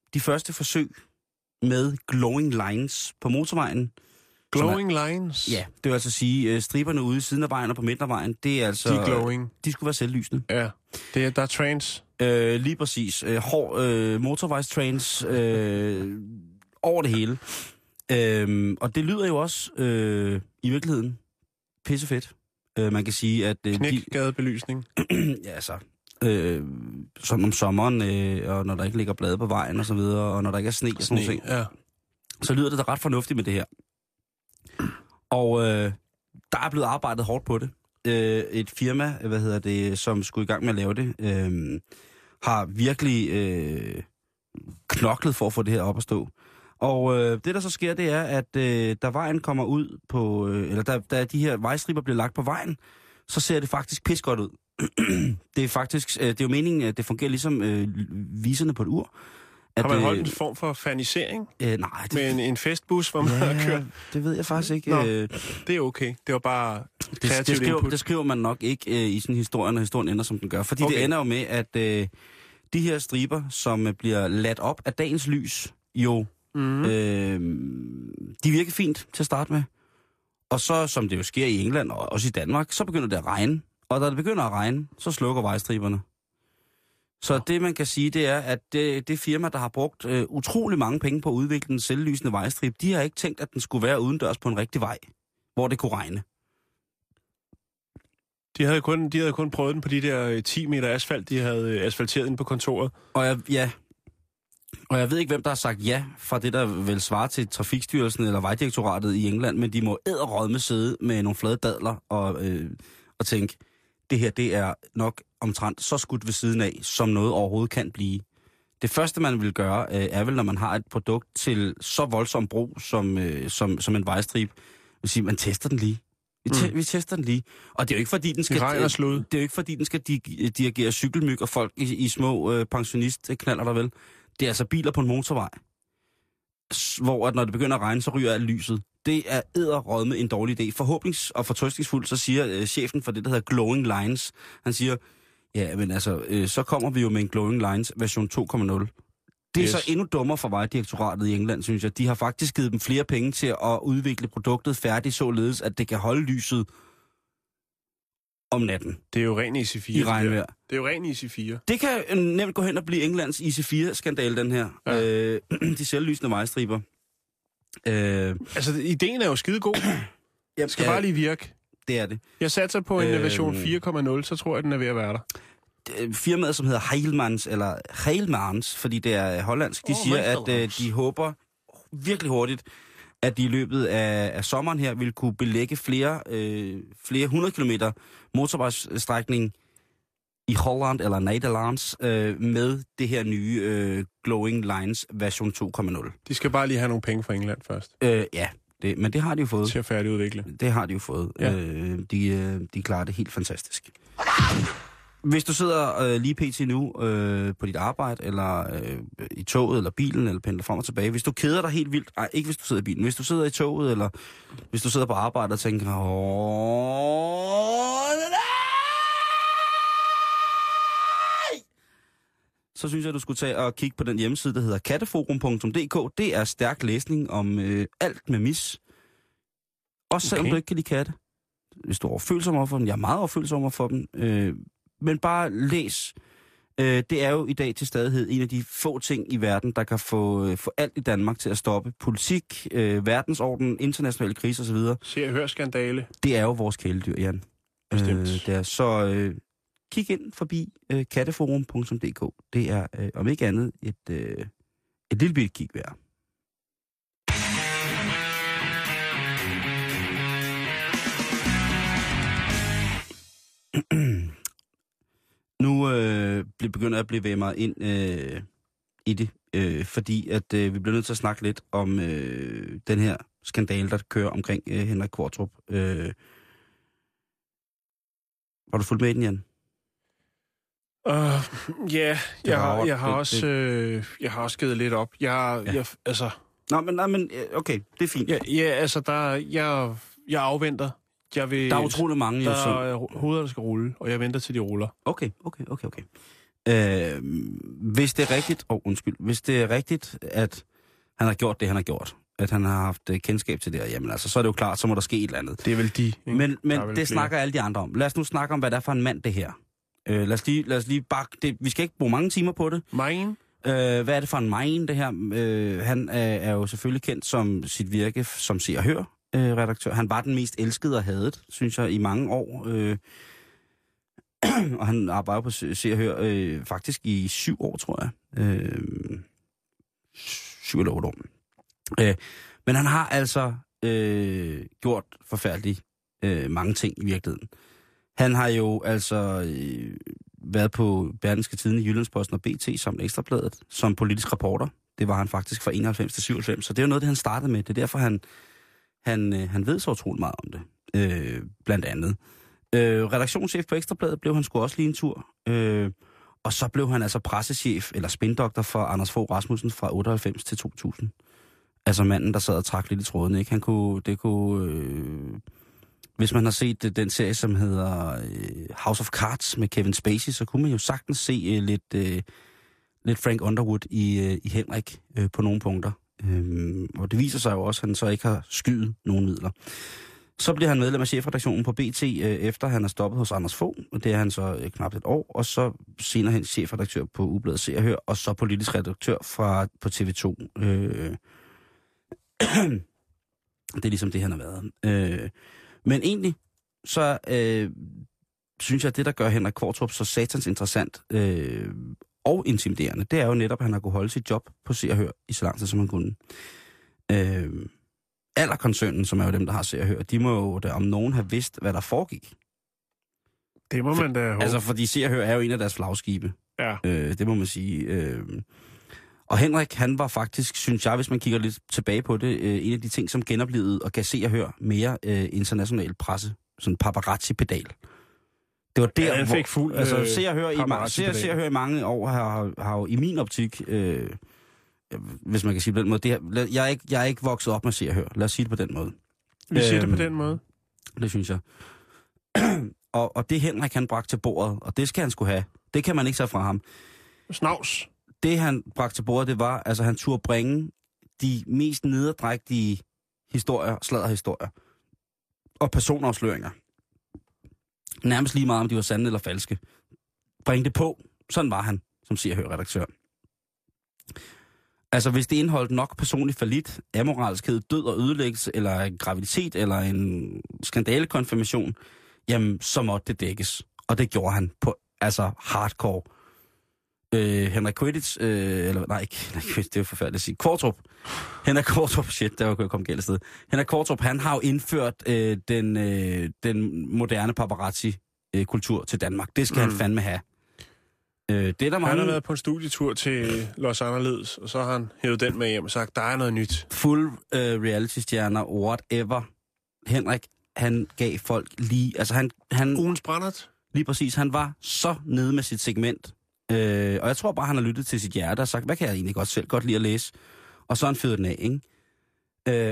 de første forsøg med glowing lines på motorvejen. Glowing er, lines? Ja, det vil altså sige, uh, striberne ude i siden af vejen og på midten af vejen, det er altså... De er glowing. De skulle være selvlysende. Ja, det er, der er trains. Uh, lige præcis. Uh, hård uh, motorvejstrains uh, over det hele. Uh, og det lyder jo også uh, i virkeligheden pissefedt. Uh, man kan sige, at... Uh, Knækgadebelysning. ja, altså... Øh, som om sommeren, øh, og når der ikke ligger blade på vejen og så videre, og når der ikke er sne og sådan noget, ja. Så lyder det da ret fornuftigt med det her. Og øh, der er blevet arbejdet hårdt på det. Øh, et firma, hvad hedder det, som skulle i gang med at lave det, øh, har virkelig øh, knoklet for at få det her op at stå. Og øh, det, der så sker, det er, at øh, da vejen kommer ud på, øh, eller da, da de her vejstriber bliver lagt på vejen, så ser det faktisk pis godt ud. Det er faktisk, øh, det er jo meningen, at det fungerer ligesom øh, viserne på et ur. At, har man holdt øh, en form for fanisering? Øh, nej. Det, med en, en festbus, hvor man ja, har kørt? Det ved jeg faktisk ikke. Nå, øh, det er okay. Det var bare det, det, skriver, det skriver man nok ikke øh, i sådan en historie, når historien ender, som den gør. Fordi okay. Det ender jo med, at øh, de her striber, som øh, bliver ladt op af dagens lys, jo, mm. øh, de virker fint til at starte med. Og så, som det jo sker i England og også i Danmark, så begynder det at regne. Og da det begynder at regne, så slukker vejstriberne. Så ja. Det, man kan sige, det er, at det, det firma, der har brugt øh, utrolig mange penge på at udvikle den selvlysende vejstrib, de har ikke tænkt, at den skulle være udendørs på en rigtig vej, hvor det kunne regne. De havde kun, de havde kun prøvet den på de der ti meter asfalt, de havde asfalteret ind på kontoret. Og jeg, ja, og jeg ved ikke, hvem der har sagt ja fra det, der vil svare til Trafikstyrelsen eller Vejdirektoratet i England, men de må edderrådme sidde med nogle flade dadler og, øh, og tænke, det her, det er nok omtrent så skudt ved siden af, som noget overhovedet kan blive. Det første, man vil gøre, øh, er vel, når man har et produkt til så voldsom brug, som, øh, som, som en vejstrib, vil sige, man tester den lige. Vi, te- mm. vi tester den lige. Og det er jo ikke, fordi den skal, det øh, det er jo ikke, fordi den skal di- dirigere cykelmyg og folk i, i små øh, pensionistknaller der vel. Det er altså biler på en motorvej, hvor at når det begynder at regne, så ryger alt lyset. Det er edderrådme en dårlig idé. Forhåbnings- og fortrøstningsfuldt, så siger øh, chefen for det, der hedder Glowing Lines, han siger, ja, men altså, øh, så kommer vi jo med en Glowing Lines version to punkt nul. Det er yes. så endnu dummere for Vejdirektoratet i England, synes jeg. De har faktisk givet dem flere penge til at udvikle produktet færdigt, således at det kan holde lyset om natten. Det er jo ren I C fire. I regnvejr. Det er jo ren I C fire. Det kan nemt gå hen og blive Englands I C fire-skandale, den her. Ja. Øh, de selvlysende vejstriber. Øh, altså, ideen er jo skide god. Det skal ja, bare lige virke. Det er det. Jeg satser på en øh, version fire punkt nul, så tror jeg, den er ved at være der. Firmaet, som hedder Heilmans, eller Heilmans, fordi det er hollandsk, de oh, siger, at øh, de håber virkelig hurtigt, at de i løbet af, af sommeren her vil kunne belægge flere, øh, flere hundrede kilometer motorvejsstrækning i Holland eller Nederlands øh, med det her nye øh, Glowing Lines version to punkt nul. De skal bare lige have nogle penge fra England først. Øh, ja, det, men det har de jo fået. Til at færdigudvikle. Det har de jo fået. Ja. Øh, de, de klarer det helt fantastisk. Hvis du sidder øh, lige pt. Nu øh, på dit arbejde, eller øh, i toget, eller bilen, eller pendler frem og tilbage, hvis du keder dig helt vildt, ej, ikke hvis du sidder i bilen, hvis du sidder i toget, eller hvis du sidder på arbejde og tænker, åh, nej! Så synes jeg, du skulle tage og kigge på den hjemmeside, der hedder katteforum punktum d k. Det er stærk læsning om øh, alt med mis. Også selvom okay. du ikke kan lide katte. Hvis du er overfølsom over for dem. Jeg er meget overfølsom over for dem. Øh, men bare læs. Øh, det er jo i dag til stadighed en af de få ting i verden, der kan få, øh, få alt i Danmark til at stoppe. Politik, øh, verdensorden, internationale kriser osv. Se og hør skandale. Det er jo vores kæledyr, Jan. Bestemt. Øh, det er, så øh, kig ind forbi øh, katteforum punktum d k. Det er øh, om ikke andet et, øh, et lille bitte kig værd. Nu øh, begynder jeg at blive mig ind øh, i det, øh, fordi at øh, vi bliver nødt til at snakke lidt om øh, den her skandale, der kører omkring øh, Henrik Qvortrup. Øh, var du fulgt med i den, Jan? Uh, yeah, jeg har, jeg har også øh, jeg har også givet lidt op. Jeg, ja. jeg altså. Nå, men nej, men okay, det er fint. Ja, ja altså der jeg jeg afventer. Jeg vil, der er utrolig mange, der jo, som... er hoveder, der skal rulle, og jeg venter til de ruller. Okay, okay, okay, okay. Øh, hvis det er rigtigt, oh, undskyld, hvis det er rigtigt, at han har gjort det, han har gjort, at han har haft kendskab til det her, jamen altså, så er det jo klart, så må der ske et eller andet. Det er vel de, ikke? Men, men vel det snakker alle de andre om. Lad os nu snakke om, hvad det er for en mand, det her. Øh, lad os lige, lad os lige bakke det. Vi skal ikke bruge mange timer på det. Mine? Øh, hvad er det for en mine, det her? Øh, han er, er jo selvfølgelig kendt som sit virke som Se og Hør øh, redaktør. Han var den mest elskede og hadet, synes jeg, i mange år. Øh, og han arbejder på Se og Hør øh, faktisk i syv år, tror jeg. Øh, syv eller otte år. Øh, men han har altså øh, gjort forfærdeligt øh, mange ting i virkeligheden. Han har jo altså øh, været på Berlingske Tidende, Jyllandsposten og B T som Ekstrabladet, som politisk reporter. Det var han faktisk fra enoghalvfems til syvoghalvfems, så det er jo noget, det han startede med. Det er derfor, han, han, øh, han ved så utroligt meget om det, øh, blandt andet. Øh, redaktionschef på Ekstrabladet blev han sgu også lige en tur. Øh, og så blev han altså pressechef, eller spindoktor for Anders Fogh Rasmussen fra otteoghalvfems til to tusind. Altså manden, der sad og trak lidt i tråden, ikke? Han kunne, det kunne... Øh, hvis man har set den serie, som hedder øh, House of Cards med Kevin Spacey, så kunne man jo sagtens se øh, lidt, øh, lidt Frank Underwood i, øh, i Henrik øh, på nogle punkter. Øh, og det viser sig jo også, at han så ikke har skydet nogen midler. Så bliver han medlem af chefredaktionen på B T, øh, efter han er stoppet hos Anders Fogh, og det er han så øh, knap et år, og så senere hen chefredaktør på Ugebladet Se og Hør, og så politisk redaktør fra, på T V to. Øh, det er ligesom det, han har været. Øh, men egentlig, så øh, synes jeg, at det, der gør Henrik Qvortrup så satans interessant øh, og intimiderende, det er jo netop, at han har kunnet holde sit job på Se og Hør i så lang tid, som han kunne. Øh, Allerkoncernen, som er jo dem, der har Se og Hør, de må jo da om nogen have vidst, hvad der foregik. Det må man da håbe. Altså, fordi Se og Hør er jo en af deres flagskibe. Ja. Øh, det må man sige. Øh, og Henrik, han var faktisk, synes jeg, hvis man kigger lidt tilbage på det, øh, en af de ting, som genoplevede og gav Se og Hør mere øh, international presse. Sådan en paparazzi-pedal. Det var der, ja, han fik hvor... fuld, altså, øh, Se og Hør i, ma- Se, Se og Hør i mange år har, har, har jo i min optik... Øh, hvis man kan sige på den måde. Det her, jeg, er ikke, jeg er ikke vokset op med Se og Hør. Lad os sige det på den måde. Vi siger øhm, det på den måde. Det synes jeg. og, og det Henrik, han bragte til bordet, og det skal han skulle have. Det kan man ikke sige fra ham. Snavs. Det, han bragte til bordet, det var, altså han turde bringe de mest nederdrægtige historier, sladderhistorier og personafsløringer. Nærmest lige meget, om de var sande eller falske. Bring det på. Sådan var han, som Se og Hør-redaktør. Altså, hvis det indeholdt nok personlig fallit, amoralskhed, død og ødelæggelse, eller en graviditet, eller en skandalekonfirmation, jamen, så måtte det dækkes. Og det gjorde han på, altså, hardcore. Øh, Henrik Quidditch, øh, eller nej, ikke Henrik Quidditch, det er jo forfærdeligt at sige. Qvortrup. Henrik Qvortrup, shit, der var jeg komme galt sted. Henrik Qvortrup, han har jo indført øh, den, øh, den moderne paparazzi-kultur til Danmark. Det skal mm. han fandme have. Øh, det er der mange... Han har været på en studietur til Los Angeles, og så har han hævet den med hjem og sagt, der er noget nyt. Full uh, reality-stjerner, whatever. Henrik, han gav folk lige... Altså han... han Ugens brændert. Lige præcis. Han var så nede med sit segment. Øh, og jeg tror bare, han har lyttet til sit hjerte og sagt, hvad kan jeg egentlig godt selv godt lide at læse? Og så har han fyret den af, ikke? Øh,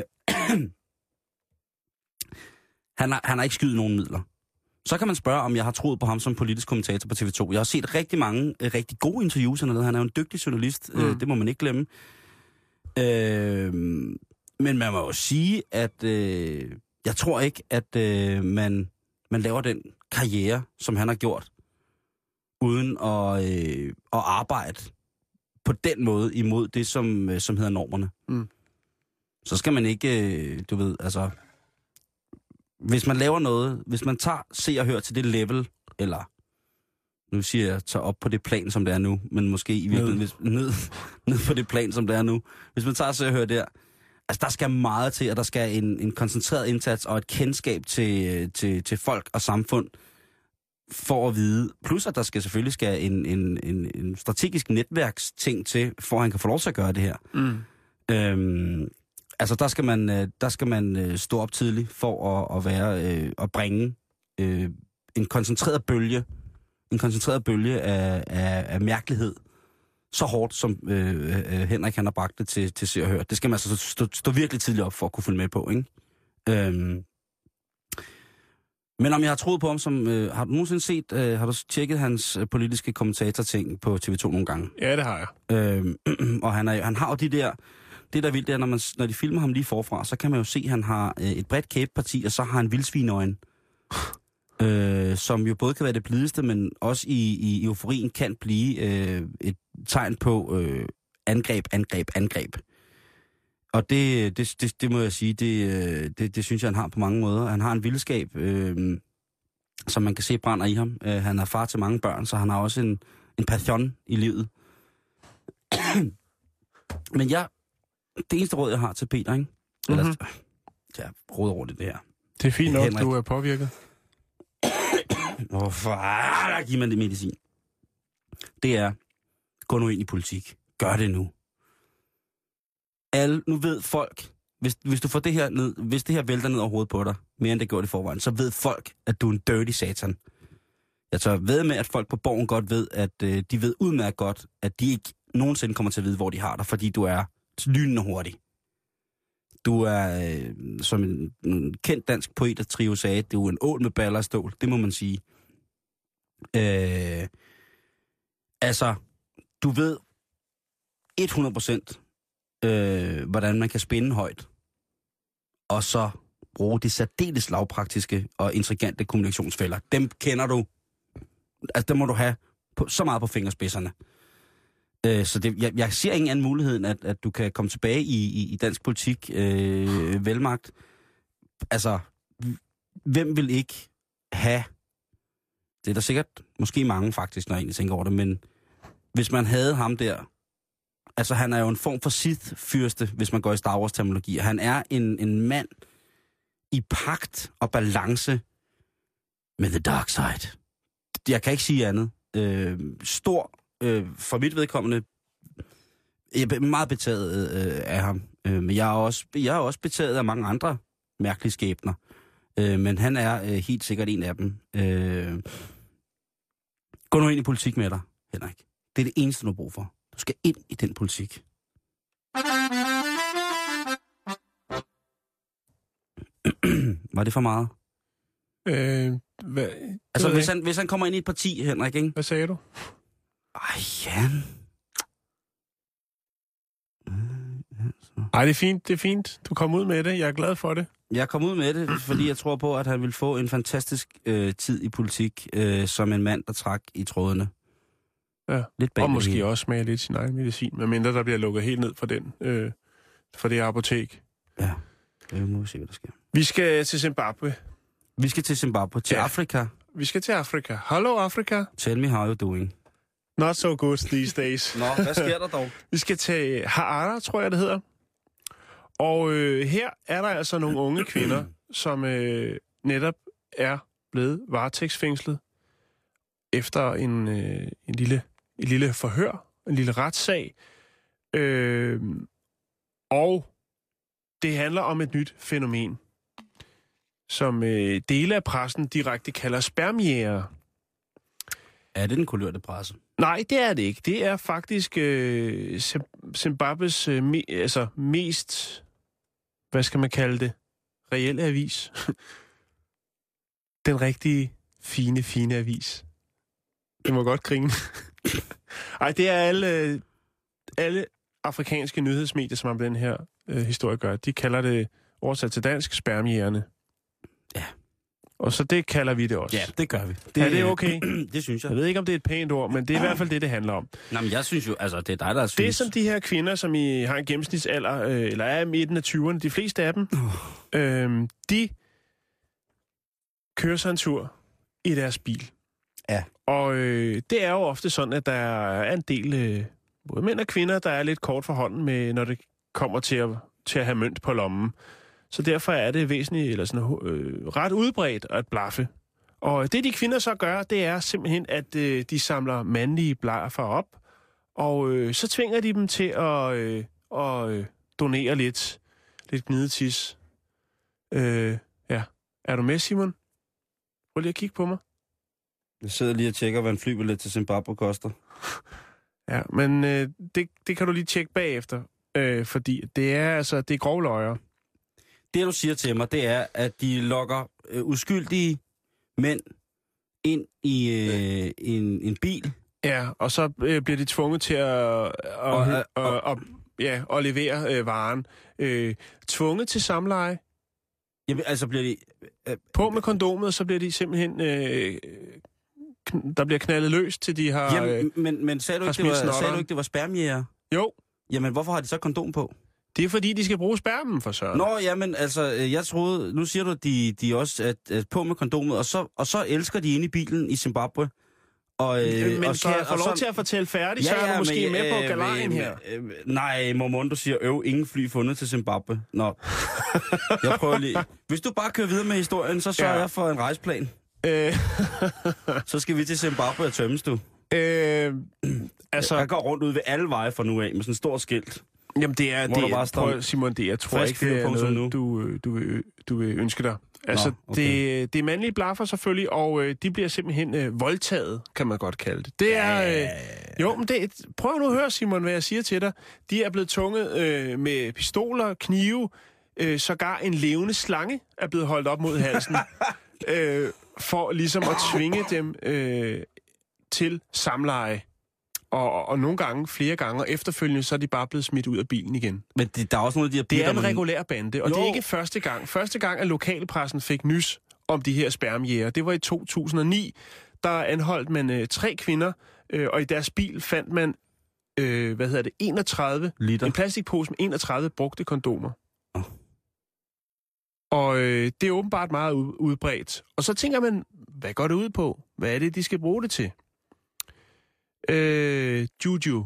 han, har, han har ikke skydet nogen midler. Så kan man spørge, om jeg har troet på ham som politisk kommentator på T V to. Jeg har set rigtig mange uh, rigtig gode interviews. Han er jo en dygtig journalist. Mm. Uh, det må man ikke glemme. Uh, men man må jo sige, at uh, jeg tror ikke, at uh, man, man laver den karriere, som han har gjort, uden at, uh, at arbejde på den måde imod det, som, uh, som hedder normerne. Mm. Så skal man ikke, uh, du ved, altså... Hvis man laver noget, hvis man tager Se og Hør til det level, eller nu siger jeg, tager op på det plan, som det er nu, men måske i virkeligheden hvis, ned, ned på det plan, som det er nu. Hvis man tager Se og Hør der, altså der skal meget til, at der skal en, en koncentreret indsats og et kendskab til, til, til folk og samfund for at vide. Plus at der skal selvfølgelig skal en, en, en, en strategisk netværksting til, for at han kan få lov til at gøre det her. Mm. Øhm, Altså, der skal man, der skal man stå op tidligt for at, at være at bringe øh, en koncentreret bølge, en koncentreret bølge af, af, af mærkelighed så hårdt, som øh, Henrik han har bragt det til, til Se og Hør. Det skal man altså stå, stå virkelig tidligt op for at kunne følge med på, ikke? Øhm, Men om jeg har troet på ham som... Øh, har du nogensinde set... Øh, har du tjekket hans øh, politiske kommentatorting på T V to nogle gange? Ja, det har jeg. Øh, og han, er, han har jo de der... Det, der er vildt, det er, når, man, når de filmer ham lige forfra, så kan man jo se, at han har øh, et bredt kæbeparti, og så har han vildsvinøjen. øh, som jo både kan være det blideste, men også i, i euforien kan blive øh, et tegn på øh, angreb, angreb, angreb. Og det, det, det, det må jeg sige, det, det, det synes jeg, han har på mange måder. Han har en vildskab, øh, som man kan se brænder i ham. Øh, han er far til mange børn, så han har også en, en passion i livet. Men jeg, det eneste råd, jeg har til Peter, ikke? Eller, mm-hmm. Jeg råder over det der. Det er fint nok, Henrik. Du er påvirket. Hvorfor giver man det medicin? Det er, gå nu ind i politik. Gør det nu. Alle, nu ved folk, hvis, hvis du får det her ned, hvis det her vælter ned over hovedet på dig, mere end det gjorde det i forvejen, så ved folk, at du er en dirty satan. Jeg tør ved med, at folk på Borgen godt ved, at øh, de ved udmærket godt, at de ikke nogensinde kommer til at vide, hvor de har dig, fordi du er lynende hurtig. Du er, øh, som en, en kendt dansk poet, der trio sagde, du er en ål med baller og stål. Det må man sige. Øh, altså, du ved hundrede procent, øh, hvordan man kan spænde højt, og så bruge de særdeles lavpraktiske og intrigante kommunikationsfælder. Dem kender du. Altså, dem må du have på, så meget på fingerspidserne. Øh, så det, jeg, jeg ser ingen anden mulighed, end at, at du kan komme tilbage i, i, i dansk politik, øh, velmagt. Altså, hvem vil ikke have... Det er der sikkert måske mange faktisk, når jeg egentlig tænker over det, men hvis man havde ham der... Altså, han er jo en form for Sith-fyrste, hvis man går i Star Wars-terminologi. Han er en, en mand i pagt og balance med the dark side. Jeg kan ikke sige andet. Øh, stor, øh, for mit vedkommende, jeg er meget betaget øh, af ham. Øh, men jeg er, også, jeg er også betaget af mange andre mærkelige skæbner. Øh, men han er øh, helt sikkert en af dem. Øh, gå nu ind i politik med dig, Henrik. Det er det eneste, du har brug for. Du skal ind i den politik. Var det for meget? Øh, hvad? Altså, hvis han, hvis han kommer ind i et parti, Henrik, ikke? Hvad sagde du? Ej, Jan. Ej, det er fint, det er fint. Du kom ud med det. Jeg er glad for det. Jeg kom ud med det, fordi jeg tror på, at han vil få en fantastisk øh, tid i politik, øh, som en mand, der trak i trådene. Ja, lidt og måske hele. Også smage lidt sin egen medicin, medmindre der bliver lukket helt ned for den, øh, for det apotek. Ja, det må vi se, hvad der sker. Vi skal til Zimbabwe. Vi skal til Zimbabwe, til ja. Afrika. Vi skal til Afrika. Hello, Afrika. Tell me how you're doing. Not so good these days. Nå, hvad sker der dog? Vi skal til Harare, tror jeg, det hedder. Og øh, her er der altså nogle unge kvinder, som øh, netop er blevet varetægtsfængslet efter en, øh, en lille, en lille forhør, en lille retssag. Øh, og det handler om et nyt fænomen, som øh, dele af pressen direkte kalder spermjæger. Er det den kulørte presse? Nej, det er det ikke. Det er faktisk øh, Zimbabwes øh, me, altså mest, hvad skal man kalde det, reelle avis. Den rigtige, fine, fine avis. Det må godt grine. Ej, det er alle, alle afrikanske nyhedsmedier, som har med den her øh, historie gør. De kalder det, oversat til dansk, spermjægerne. Ja. Og så det kalder vi det også. Ja, det gør vi. Det, er det okay? Det synes jeg. Jeg ved ikke, om det er et pænt ord, men det er i hvert fald det, det handler om. Nå, men jeg synes jo, altså, det er dig, der synes... Det er som de her kvinder, som I har en gennemsnitsalder, øh, eller er i midten af tyverne, de fleste af dem, uh. øh, de kører sig en tur i deres bil. Ja. Og øh, det er jo ofte sådan, at der er en del, øh, både mænd og kvinder, der er lidt kort for hånden, med, når det kommer til at, til at have mønt på lommen. Så derfor er det væsentligt, eller sådan øh, ret udbredt at blaffe. Og det, de kvinder så gør, det er simpelthen, at øh, de samler mandlige blaffer op, og øh, så tvinger de dem til at, øh, at øh, donere lidt, lidt gnidetis. Øh, ja. Er du med, Simon? Prøv lige at kigge på mig. Jeg sidder lige og tjekker, hvad en flybillet til Zimbabwe koster. Ja, men øh, det, det kan du lige tjekke bagefter, øh, fordi det er altså det er grove løjer. Det, du siger til mig, det er, at de lokker øh, uskyldige mænd ind i øh, en, en bil. Ja, og så øh, bliver de tvunget til at, at, Og, at, og- at, at, ja, at levere øh, varen. Øh, tvunget til samleje. Jamen, altså bliver de... Øh, På med kondomet, og så bliver de simpelthen... Øh, kn- der bliver knaldet løs, til de har... Øh, jamen, men, men sagde du, har ikke, det var, smidt sagde du snotteren. ikke, det var spermjæger? jo, Jamen, hvorfor har de så kondom på? det er fordi, de skal bruge spermen for søren. Nå, jamen, altså, øh, jeg troede... Nu siger du, at de, de også at, at på med kondomet, og så, og så elsker de inde i bilen i Zimbabwe. Og, øh, Men og så, kan jeg få og lov så, til at fortælle færdig, så er du måske men, med på øh, galejen øh, her. Øh, nej, Mormon, du siger, øv, ingen fly fundet til Zimbabwe. Nå, jeg prøver lige. Hvis du bare kører videre med historien, så sørger Ja. jeg for en rejseplan. Øh, Så skal vi til Zimbabwe og tømmes, du. øh, altså, Jeg går rundt ud ved alle veje fra nu af med sådan en stor skilt. jamen det er... Hvor Det, der bare står prøv, Simon, det jeg tror frisk ikke, det er fyr på som noget, nu. du, øh, du, vil, du vil ønske dig. Altså, okay. det, det er mandlige blaffer selvfølgelig, og øh, de bliver simpelthen øh, voldtaget, kan man godt kalde det. Det er... Øh, jo, men det, prøv nu at høre, Simon, hvad jeg siger til dig. De er blevet tunget øh, med pistoler, knive, øh, sågar en levende slange er blevet holdt op mod halsen, øh, for ligesom at tvinge dem øh, til samleje. Og, og nogle gange, flere gange, og efterfølgende, så er de bare blevet smidt ud af bilen igen. Men det, der er også nogle af de her Det er biler, en man- regulær bande, og jo. Det er Jo. ikke første gang. Første gang, at lokalpressen fik nys om de her spermjæger, det var i to tusind og ni. Der anholdt man øh, tre kvinder, øh, og i deres bil fandt man, øh, hvad hedder det, enogtredive, Liter. en plastikpose med enogtredive brugte kondomer. Oh. Og øh, det er åbenbart meget ud, udbredt. Og så tænker man, hvad går det ud på? Hvad er det, de skal bruge det til? Øh, juju.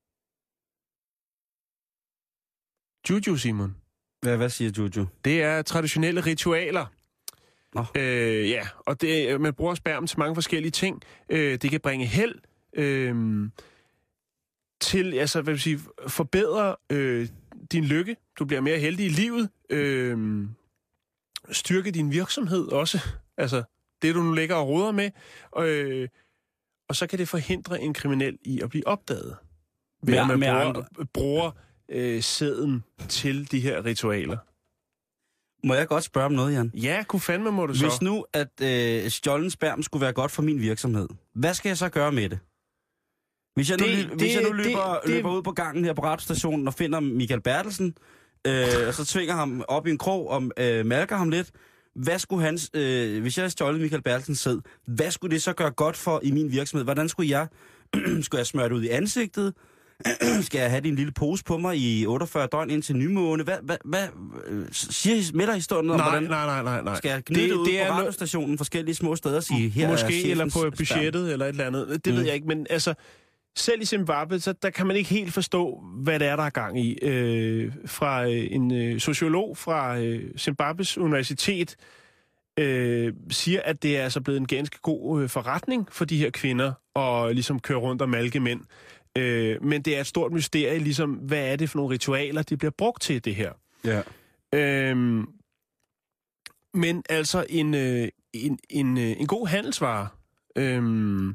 Juju, Simon. Hvad, hvad siger Juju? Det er traditionelle ritualer. Nå. Øh, ja, og det, man bruger sperm til mange forskellige ting. Øh, det kan bringe held øh, til, altså, hvad vil sige, forbedre øh, din lykke. Du bliver mere heldig i livet. Øh, styrke din virksomhed også. Altså, det du nu ligger og roder med. Øh, og så kan det forhindre en kriminel i at blive opdaget. Ved Med- at man med bruger, andre- bruger øh, sæden til de her ritualer. Må jeg godt spørge om noget, Jan? Ja, kunne fandme må du så. Hvis nu, at øh, stjålen sperm skulle være godt for min virksomhed, hvad skal jeg så gøre med det? Hvis jeg nu, Det- det, hvis jeg nu det- løber, det- det, løber ud på gangen her på radiostationen og finder Michael Bertelsen, øh, og så tvinger ham op i en krog og øh, malker ham lidt, hvad skulle hans, øh, hvis jeg havde stjålet Michael Bertelsens sæd, hvad skulle det så gøre godt for i min virksomhed? Hvordan skulle jeg, skulle jeg smøre det ud i ansigtet? Skal jeg have din lille pose på mig i otteogfyrre døgn indtil nymåne? Hvad, hvad, hvad øh, siger med dig historien om, Nej, hvordan nej, nej, nej, nej. skal jeg gnide det, det ud det på er no- radiostationen forskellige små steder og sige, her er Måske, chefens eller på sperm? budgettet, eller et eller andet. Det mm. ved jeg ikke, men altså, selv i Zimbabwe, så der kan man ikke helt forstå, hvad det er, der er gang i. Øh, fra øh, en øh, sociolog fra øh, Zimbabwes Universitet øh, siger, at det er altså blevet en ganske god øh, forretning for de her kvinder at ligesom køre rundt og malke mænd. Øh, men det er et stort mysterie, ligesom, hvad er det for nogle ritualer, de bliver brugt til det her. Ja. Øhm, men altså en, øh, en, en, øh, en god handelsvare. Øhm,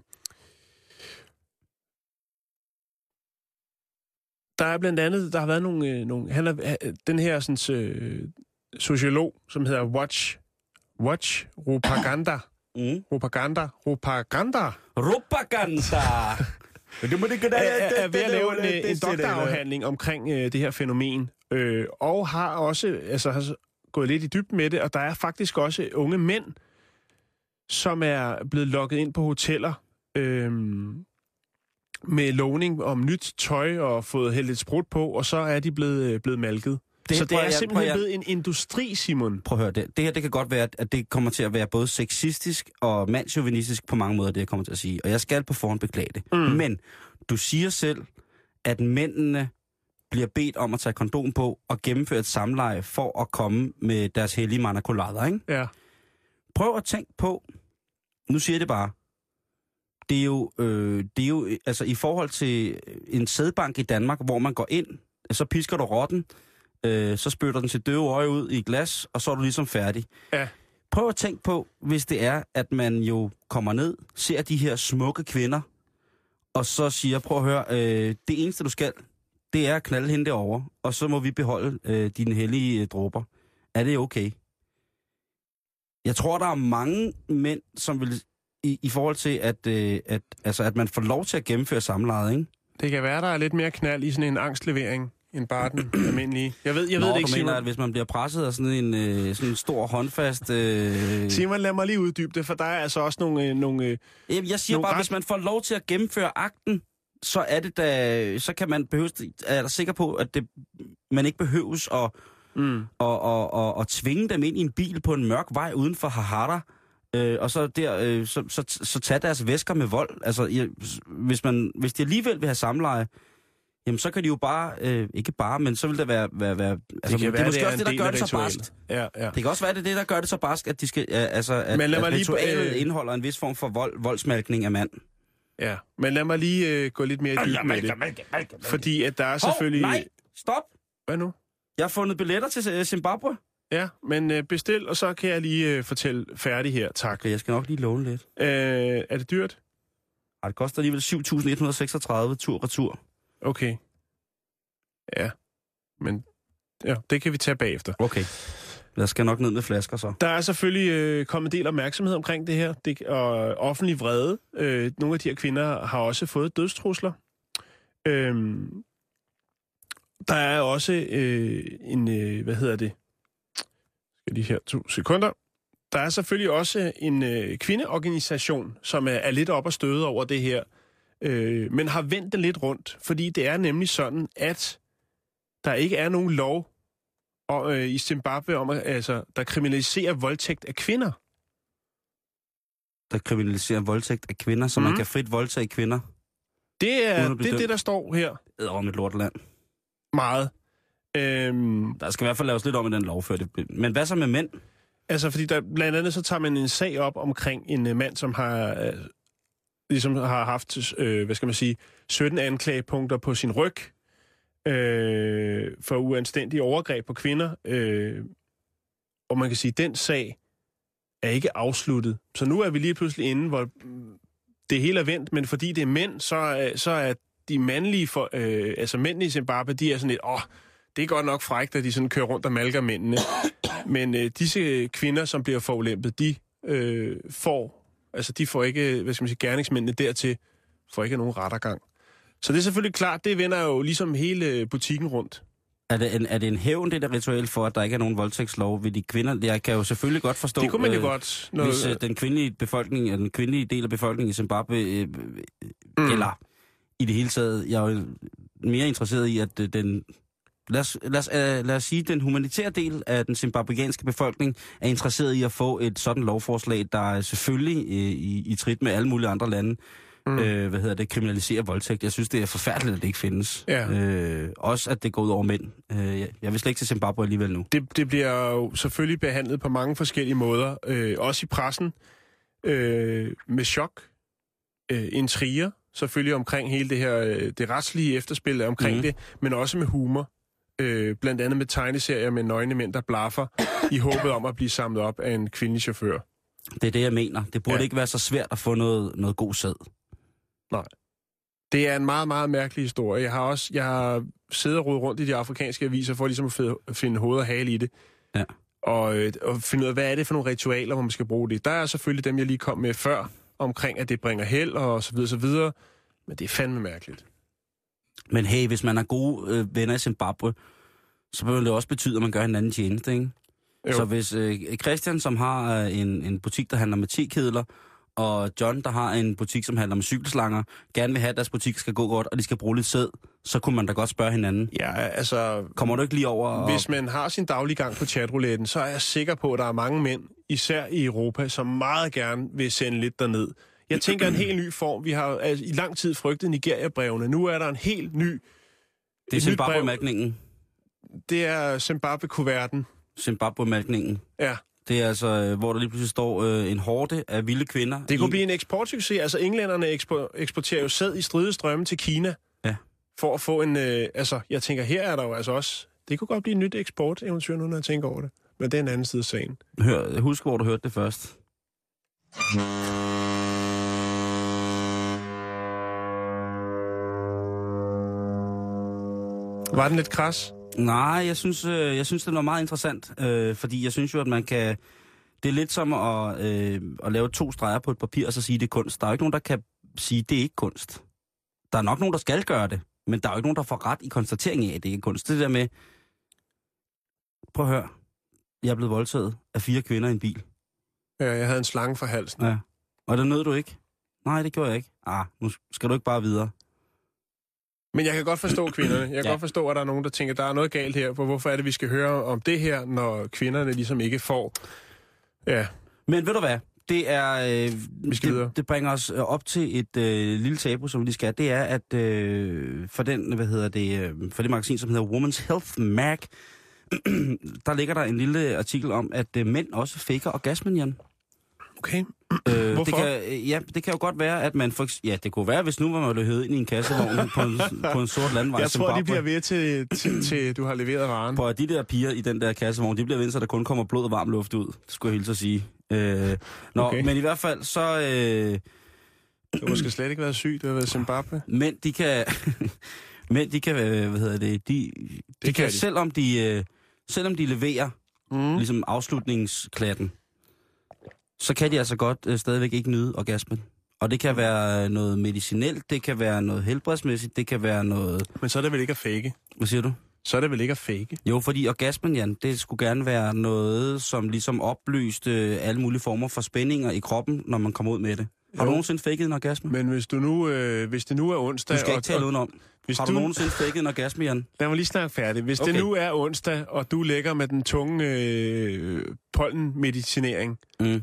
der er blandt andet, der har været nogle, øh, nogle han er, den her sådan, øh, sociolog, som hedder Watch, Watch Rupaganda. Mm. Rupaganda. Rupaganda. Propaganda! Det må det gøre, er, er ved at lave en, øh, en doktorafhandling omkring øh, det her fænomen, øh, og har også altså, har gået lidt i dybden med det, og der er faktisk også unge mænd, som er blevet lukket ind på hoteller øh, med lovning om nyt tøj og fået hældt et sprut på, og så er de blevet, øh, blevet malket. Det, Så det er jeg, simpelthen jeg, blevet en industri, Simon. Prøv at høre, det, det her det kan godt være, at det kommer til at være både sexistisk og mandsjuvenistisk på mange måder, det jeg kommer til at sige. Og jeg skal på forhånd beklage det. Mm. Men du siger selv, at mændene bliver bedt om at tage kondom på og gennemføre et samleje for at komme med deres hellige manakulader, ikke? Ja. Prøv at tænke på, nu siger jeg det bare, det er jo, øh, det er jo altså i forhold til en sædbank i Danmark, hvor man går ind, så pisker du rotten, øh, så spytter den til døve øje ud i et glas, og så er du ligesom færdig. Ja. Prøv at tænke på, hvis det er, at man jo kommer ned, ser de her smukke kvinder, og så siger, prøv at høre, øh, det eneste du skal, det er at knalde hende derovre, og så må vi beholde øh, dine hellige øh, dråber. Er det okay? Jeg tror, der er mange mænd, som vil... I, i forhold til, at, øh, at, altså, at man får lov til at gennemføre samlejet, ikke? Det kan være, der er lidt mere knald i sådan en angstlevering, end bare den almindelige. Jeg ved, jeg Nå, ved det ikke, du mener, Simon. at hvis man bliver presset af sådan en, øh, sådan en stor håndfast... Øh... Simon, lad mig lige uddybe det, for der er altså også nogle... Øh, nogle øh, Jamen, jeg siger nogle bare, ret... hvis man får lov til at gennemføre akten, så er det da... Så kan man behøves... Er der sikker på, at det, man ikke behøves at, mm. at, at, at, at tvinge dem ind i en bil på en mørk vej uden for Hahara, øh, og så, der, øh, så, så, så tage deres væsker med vold. Altså, jeg, hvis, man, hvis de alligevel vil have samleje, jamen så kan de jo bare, øh, ikke bare, men så vil det være, være, være altså, det, det er måske det er også det, der gør det så barskt. Ja, ja. Det kan også være, det er det, der gør det så barskt, at, de skal, øh, altså, at, at ritualet lige, øh... indeholder en vis form for vold, voldsmalkning af mand. Ja, men lad mig lige øh, gå lidt mere i dybden med det. Fordi at der er selvfølgelig... Hov, nej, stop! Hvad nu? Jeg har fundet billetter til Zimbabwe. Ja, men øh, bestil, og så kan jeg lige øh, fortælle færdig her. Tak. Okay, jeg skal nok lige låne lidt. Øh, er det dyrt? Ej, det koster alligevel syv tusind et hundrede og seksogtredive tur-retur. Okay. Ja, men ja, det kan vi tage bagefter. Okay. Jeg skal nok ned med flasker så. Der er selvfølgelig øh, kommet en del opmærksomhed omkring det her, det, og offentlig vrede. Øh, nogle af de her kvinder har også fået dødstrusler. Øh, der er også øh, en, øh, hvad hedder det? Skal lige her to sekunder. Der er selvfølgelig også en øh, kvindeorganisation, som er, er lidt op og støde over det her, øh, men har vendt det lidt rundt, fordi det er nemlig sådan, at der ikke er nogen lov og, øh, i Zimbabwe, om, altså, der kriminaliserer voldtægt af kvinder. Der kriminaliserer voldtægt af kvinder, så mm. man kan frit voldtage kvinder? Det er det, det, der står her. Det er om et lortland. Meget. Øhm, der skal i hvert fald laves lidt om i den lov før det. Men hvad så med mænd? Altså, fordi der, blandt andet så tager man en sag op omkring en uh, mand, som har, uh, ligesom har haft, uh, hvad skal man sige, sytten anklagepunkter på sin ryg, øh, for uanstændige overgreb på kvinder. Øh, og man kan sige, at den sag er ikke afsluttet. Så nu er vi lige pludselig inde, hvor det hele er vendt, men fordi det er mænd, så, så er de mandlige, for, øh, altså mændene i Zimbabwe, de er sådan lidt, åh, det er godt nok frækt, at de sådan kører rundt og malker mændene. Men øh, disse kvinder, som bliver forulæmpet, de øh, får, altså de får ikke, hvad skal man sige, gerningsmændene dertil, får ikke nogen rettergang. Så det er selvfølgelig klart, det vender jo ligesom hele butikken rundt. Er det en, er det en hævn, det der ritual for, at der ikke er nogen voldtægtslov ved de kvinder? Jeg kan jo selvfølgelig godt forstå, det kunne man jo øh, godt, når, hvis øh, den kvindelige befolkning, eller den kvindelige del af befolkningen i Zimbabwe, øh, mm. eller i det hele taget, jeg er jo mere interesseret i, at øh, den, lad os, lad, os, øh, lad os sige, den humanitære del af den zimbabwianske befolkning er interesseret i at få et sådan lovforslag, der er selvfølgelig øh, i, i trit med alle mulige andre lande, Mm. Øh, hvad hedder det, kriminalisere voldtægt. Jeg synes, det er forfærdeligt, at det ikke findes. Ja. Øh, også, at det går ud over mænd. Øh, jeg, jeg vil slet ikke til Zimbabwe alligevel nu. Det, det bliver jo selvfølgelig behandlet på mange forskellige måder. Øh, også i pressen. Øh, med chok. Øh, intriger. Selvfølgelig omkring hele det her, øh, det retslige efterspil omkring mm. det. Men også med humor. Øh, blandt andet med tegneserier med nøgne mænd, der blaffer. I håbet om at blive samlet op af en kvindelig chauffør. Det er det, jeg mener. Det burde ja. ikke være så svært at få noget, noget god sæd. Nej. Det er en meget, meget mærkelig historie. Jeg har også jeg har siddet og rodet rundt i de afrikanske aviser for ligesom at finde hoved og hale i det. Ja. Og, og finde ud af, hvad er det for nogle ritualer, hvor man skal bruge det. Der er selvfølgelig dem, jeg lige kom med før, omkring at det bringer held og så videre, så videre. Men det er fandme mærkeligt. Men hey, hvis man er gode øh, venner i Zimbabwe, så vil det også betyde, at man gør hinanden tjeneste, ikke? Jo. Så hvis øh, Christian, som har øh, en, en butik, der handler med tekedler, og John, der har en butik, som handler med cykelslanger, gerne vil have, at deres butik skal gå godt, og de skal bruge lidt sæd, så kunne man da godt spørge hinanden. Ja, altså... Kommer du ikke lige over... Og... Hvis man har sin daglige gang på chatrouletten, så er jeg sikker på, at der er mange mænd, især i Europa, som meget gerne vil sende lidt derned. Jeg tænker en helt ny form. Vi har altså, i lang tid frygtet Nigeria-brevene. Nu er der en helt ny... Det er Zimbabwe-mærkningen. Det er Zimbabwe-kuverten. Zimbabwe-mærkningen. Ja. Det er altså, hvor der lige pludselig står øh, en horde af vilde kvinder. Det kunne i... blive en eksportsucces. Altså, englænderne ekspor- eksporterer jo sæd i stridestrømme til Kina. Ja. For at få en... Øh, altså, jeg tænker, her er der jo altså også... Det kunne godt blive et nyt eksporteventyr, nu når jeg tænker over det. Men det er en anden side af sagen. Hør, husk, hvor du hørte det først. Var den lidt kras? Nej, jeg synes, øh, jeg synes, det var meget interessant, øh, fordi jeg synes jo, at man kan... det er lidt som at, øh, at lave to streger på et papir, og så sige, det er kunst. Der er jo ikke nogen, der kan sige, det er ikke kunst. Der er nok nogen, der skal gøre det, men der er jo ikke nogen, der får ret i konstateringen af, at det ikke er kunst. Det der med, prøv at høre, jeg er blevet voldtaget af fire kvinder i en bil. Ja, jeg havde en slange for halsen. Ja, og det nød du ikke? Nej, det gjorde jeg ikke. Ah, nu skal du ikke bare videre. Men jeg kan godt forstå kvinderne. Jeg kan ja. godt forstå, at der er nogen, der tænker, der er noget galt her. For hvorfor er det, vi skal høre om det her, når kvinderne ligesom ikke får... Ja. Men ved du hvad? Det er... Øh, vi skal det, det bringer os op til et øh, lille tabu, som vi lige skal. Det er, at øh, for den, hvad hedder det, øh, for det magasin, som hedder Women's Health Mag, der ligger der en lille artikel om, at øh, mænd også faker orgasmen, Jan. Okay. Øh, Hvorfor? Det kan, ja, det kan jo godt være, at man... For, ja, det kunne være, hvis nu man var løbet ind i en kassevogn på en, på en sort landvej. Jeg tror, de bliver ved til, til, til du har leveret varen. På de der piger i den der kassevogn, de bliver ved, så der kun kommer blod og varm luft ud. Det skulle jeg hilse at sige. Øh, nå, okay. Men i hvert fald, så... Øh, du har måske slet ikke været syg, du har været i Zimbabwe. Men de kan... men de kan... Hvad hedder det? De, de det kan, kan de. Selvom de, øh, selvom de leverer mm. ligesom afslutningsklatten, så kan de altså godt øh, stadigvæk ikke nyde orgasmen. Og det kan være noget medicinelt, det kan være noget helbredsmæssigt, det kan være noget... Men så er det vel ikke at fake? Hvad siger du? Så er det vel ikke at fake? Jo, fordi orgasmen, Jan, det skulle gerne være noget, som ligesom opløste alle mulige former for spændinger i kroppen, når man kommer ud med det. Har jo. Du nogensinde faket en orgasme? Men hvis du nu, øh, hvis det nu er onsdag... Du skal ikke tale og, udenom. Hvis har du, du nogensinde faket en orgasme, Jan? Lad mig lige snakke færdig. Hvis okay. det nu er onsdag, og du ligger med den tunge øh, pollenmedicinering, mm.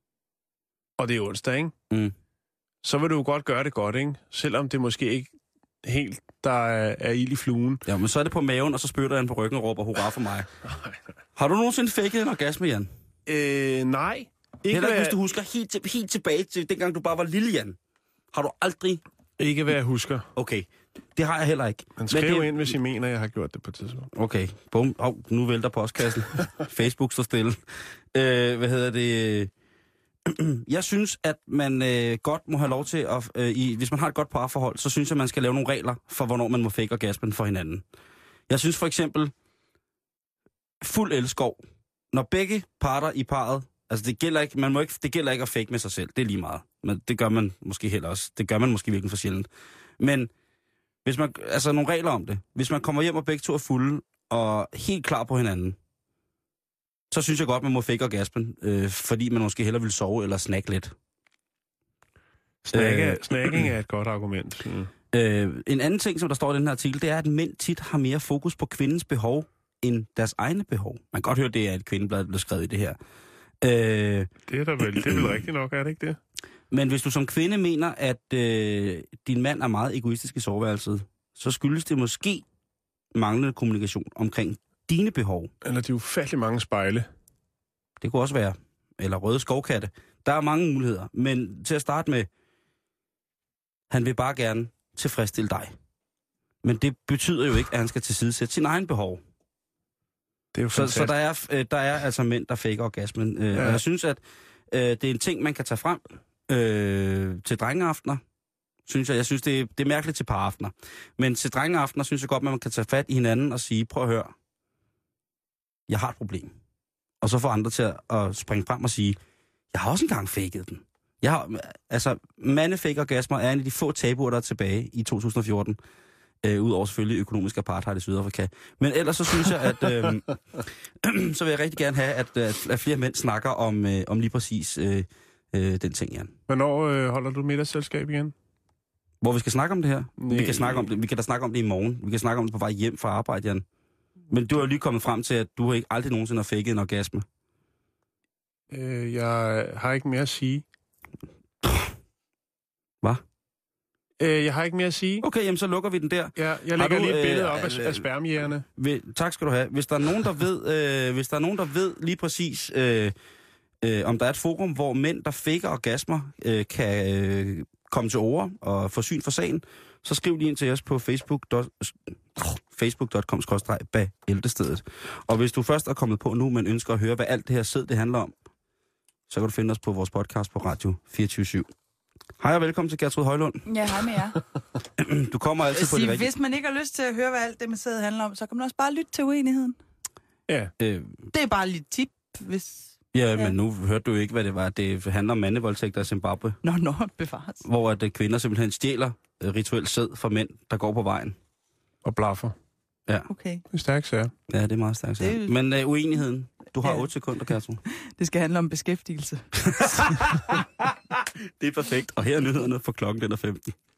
og det er onsdag, ikke? Mm. Så vil du jo godt gøre det godt, ikke? Selvom det måske ikke helt, der er, er ild i fluen. Ja, men så er det på maven, og så spytter han på ryggen og råber hurra for mig. Har du nogensinde faket en orgasme, Jan? Øh, nej. Ikke Heller ikke, hvis du husker helt, til, helt tilbage til dengang, du bare var lille, Jan. Har du aldrig... Ikke hvad jeg husker. Okay, det har jeg heller ikke. Men skriv det... ind, hvis I mener, jeg har gjort det på et tidspunkt. Okay, bum. Oh, nu vælter postkassen. Facebook står stille. Øh, hvad hedder det... Jeg synes, at man øh, godt må have lov til at... Øh, i, hvis man har et godt parforhold, så synes jeg, at man skal lave nogle regler for, hvornår man må fake orgasmen for hinanden. Jeg synes for eksempel, fuld elskov. Når begge parter i parret... Altså, det gælder ikke, man må ikke, det gælder ikke at fake med sig selv. Det er lige meget. Men det gør man måske heller også. Det gør man måske virkelig for sjældent. Men hvis man... Altså, nogle regler om det. Hvis man kommer hjem og begge to er fulde og helt klar på hinanden, så synes jeg godt, man må fake orgasmen, øh, fordi man måske hellere vil sove eller snakke lidt. Snakke, øh, snacking er et godt argument. Mm. Øh, en anden ting, som der står i den her artikel, det er, at mænd tit har mere fokus på kvindens behov end deres egne behov. Man kan godt høre, det er et kvindeblad, der bliver skrevet i det her. Øh, det er da vel, det er vel rigtigt nok, er det ikke det? Men hvis du som kvinde mener, at øh, din mand er meget egoistisk i soveværelset, så skyldes det måske manglende kommunikation omkring dine behov. Eller de ufattelig mange spejle. Det kunne også være. Eller røde skovkatte. Der er mange muligheder. Men til at starte med, han vil bare gerne tilfredsstille dig. Men det betyder jo ikke, at han skal tilsidesætte sin egen behov. Det er jo så, så der er, der er altså mænd, der faker orgasmen. Ja. Og jeg synes, at øh, det er en ting, man kan tage frem øh, til drengeaftener. Synes jeg. Jeg synes, det er, det er mærkeligt til paraftener. Men til drengeaftener synes jeg godt, at man kan tage fat i hinanden og sige, prøv at høre, jeg har et problem. Og så få andre til at, at springe frem og sige, jeg har også engang faket den. Jeg har, altså, mandefake orgasmer er en af de få tabuer, der er tilbage i to tusind og fjorten. Øh, Udover selvfølgelig økonomisk apartheid i Sydafrika. Men ellers så synes jeg, at øh, så vil jeg rigtig gerne have, at, at flere mænd snakker om, øh, om lige præcis øh, øh, den ting, Jan. Hvornår øh, holder du middagsselskab igen? Hvor vi skal snakke om det her? Nej. Vi kan snakke om det. Vi kan da snakke om det i morgen. Vi kan snakke om det på vej hjem fra arbejde, Jan. Men du har jo lige kommet frem til, at du har ikke aldrig nogensinde har faket en orgasme. Øh, jeg har ikke mere at sige. Hvad? Øh, jeg har ikke mere at sige. Okay, jamen så lukker vi den der. Ja, jeg lægger du, lige et billede øh, op af, øh, af spermjægerne. Tak skal du have. Hvis der er nogen, der ved, øh, hvis der er nogen, der ved lige præcis, øh, øh, om der er et forum, hvor mænd, der faker orgasmer, øh, kan øh, komme til ord og få syn for sagen, så skriv lige ind til os på facebook punktum com skråstreg bæltestedet. Og hvis du først er kommet på nu, men ønsker at høre, hvad alt det her sæd det handler om, så kan du finde os på vores podcast på Radio fireogtyve syv. Hej og velkommen til Gertrud Højlund. Ja, hej med jer. Du kommer altid på det rigtige. Hvis man ikke har lyst til at høre, hvad alt det med sæd handler om, så kan man også bare lytte til uenigheden. Ja. Øh, det er bare lidt tip, hvis Ja, Ja. men nu hørte du ikke, hvad det var. Det handler om mandevoldtægter i Zimbabwe, Nå, nå, bevares. hvor at øh, kvinder simpelthen stjæler øh, rituel sæd fra mænd, der går på vejen. Og blaffer. Okay, Det er stærkt sager. Ja, det er meget stærkt. Det er sagt. jo- Men øh, uenigheden. Du har Ja. otte sekunder, Kato. det skal handle om beskæftigelse. Det er perfekt. Og her er nyhederne for klokken den er femten.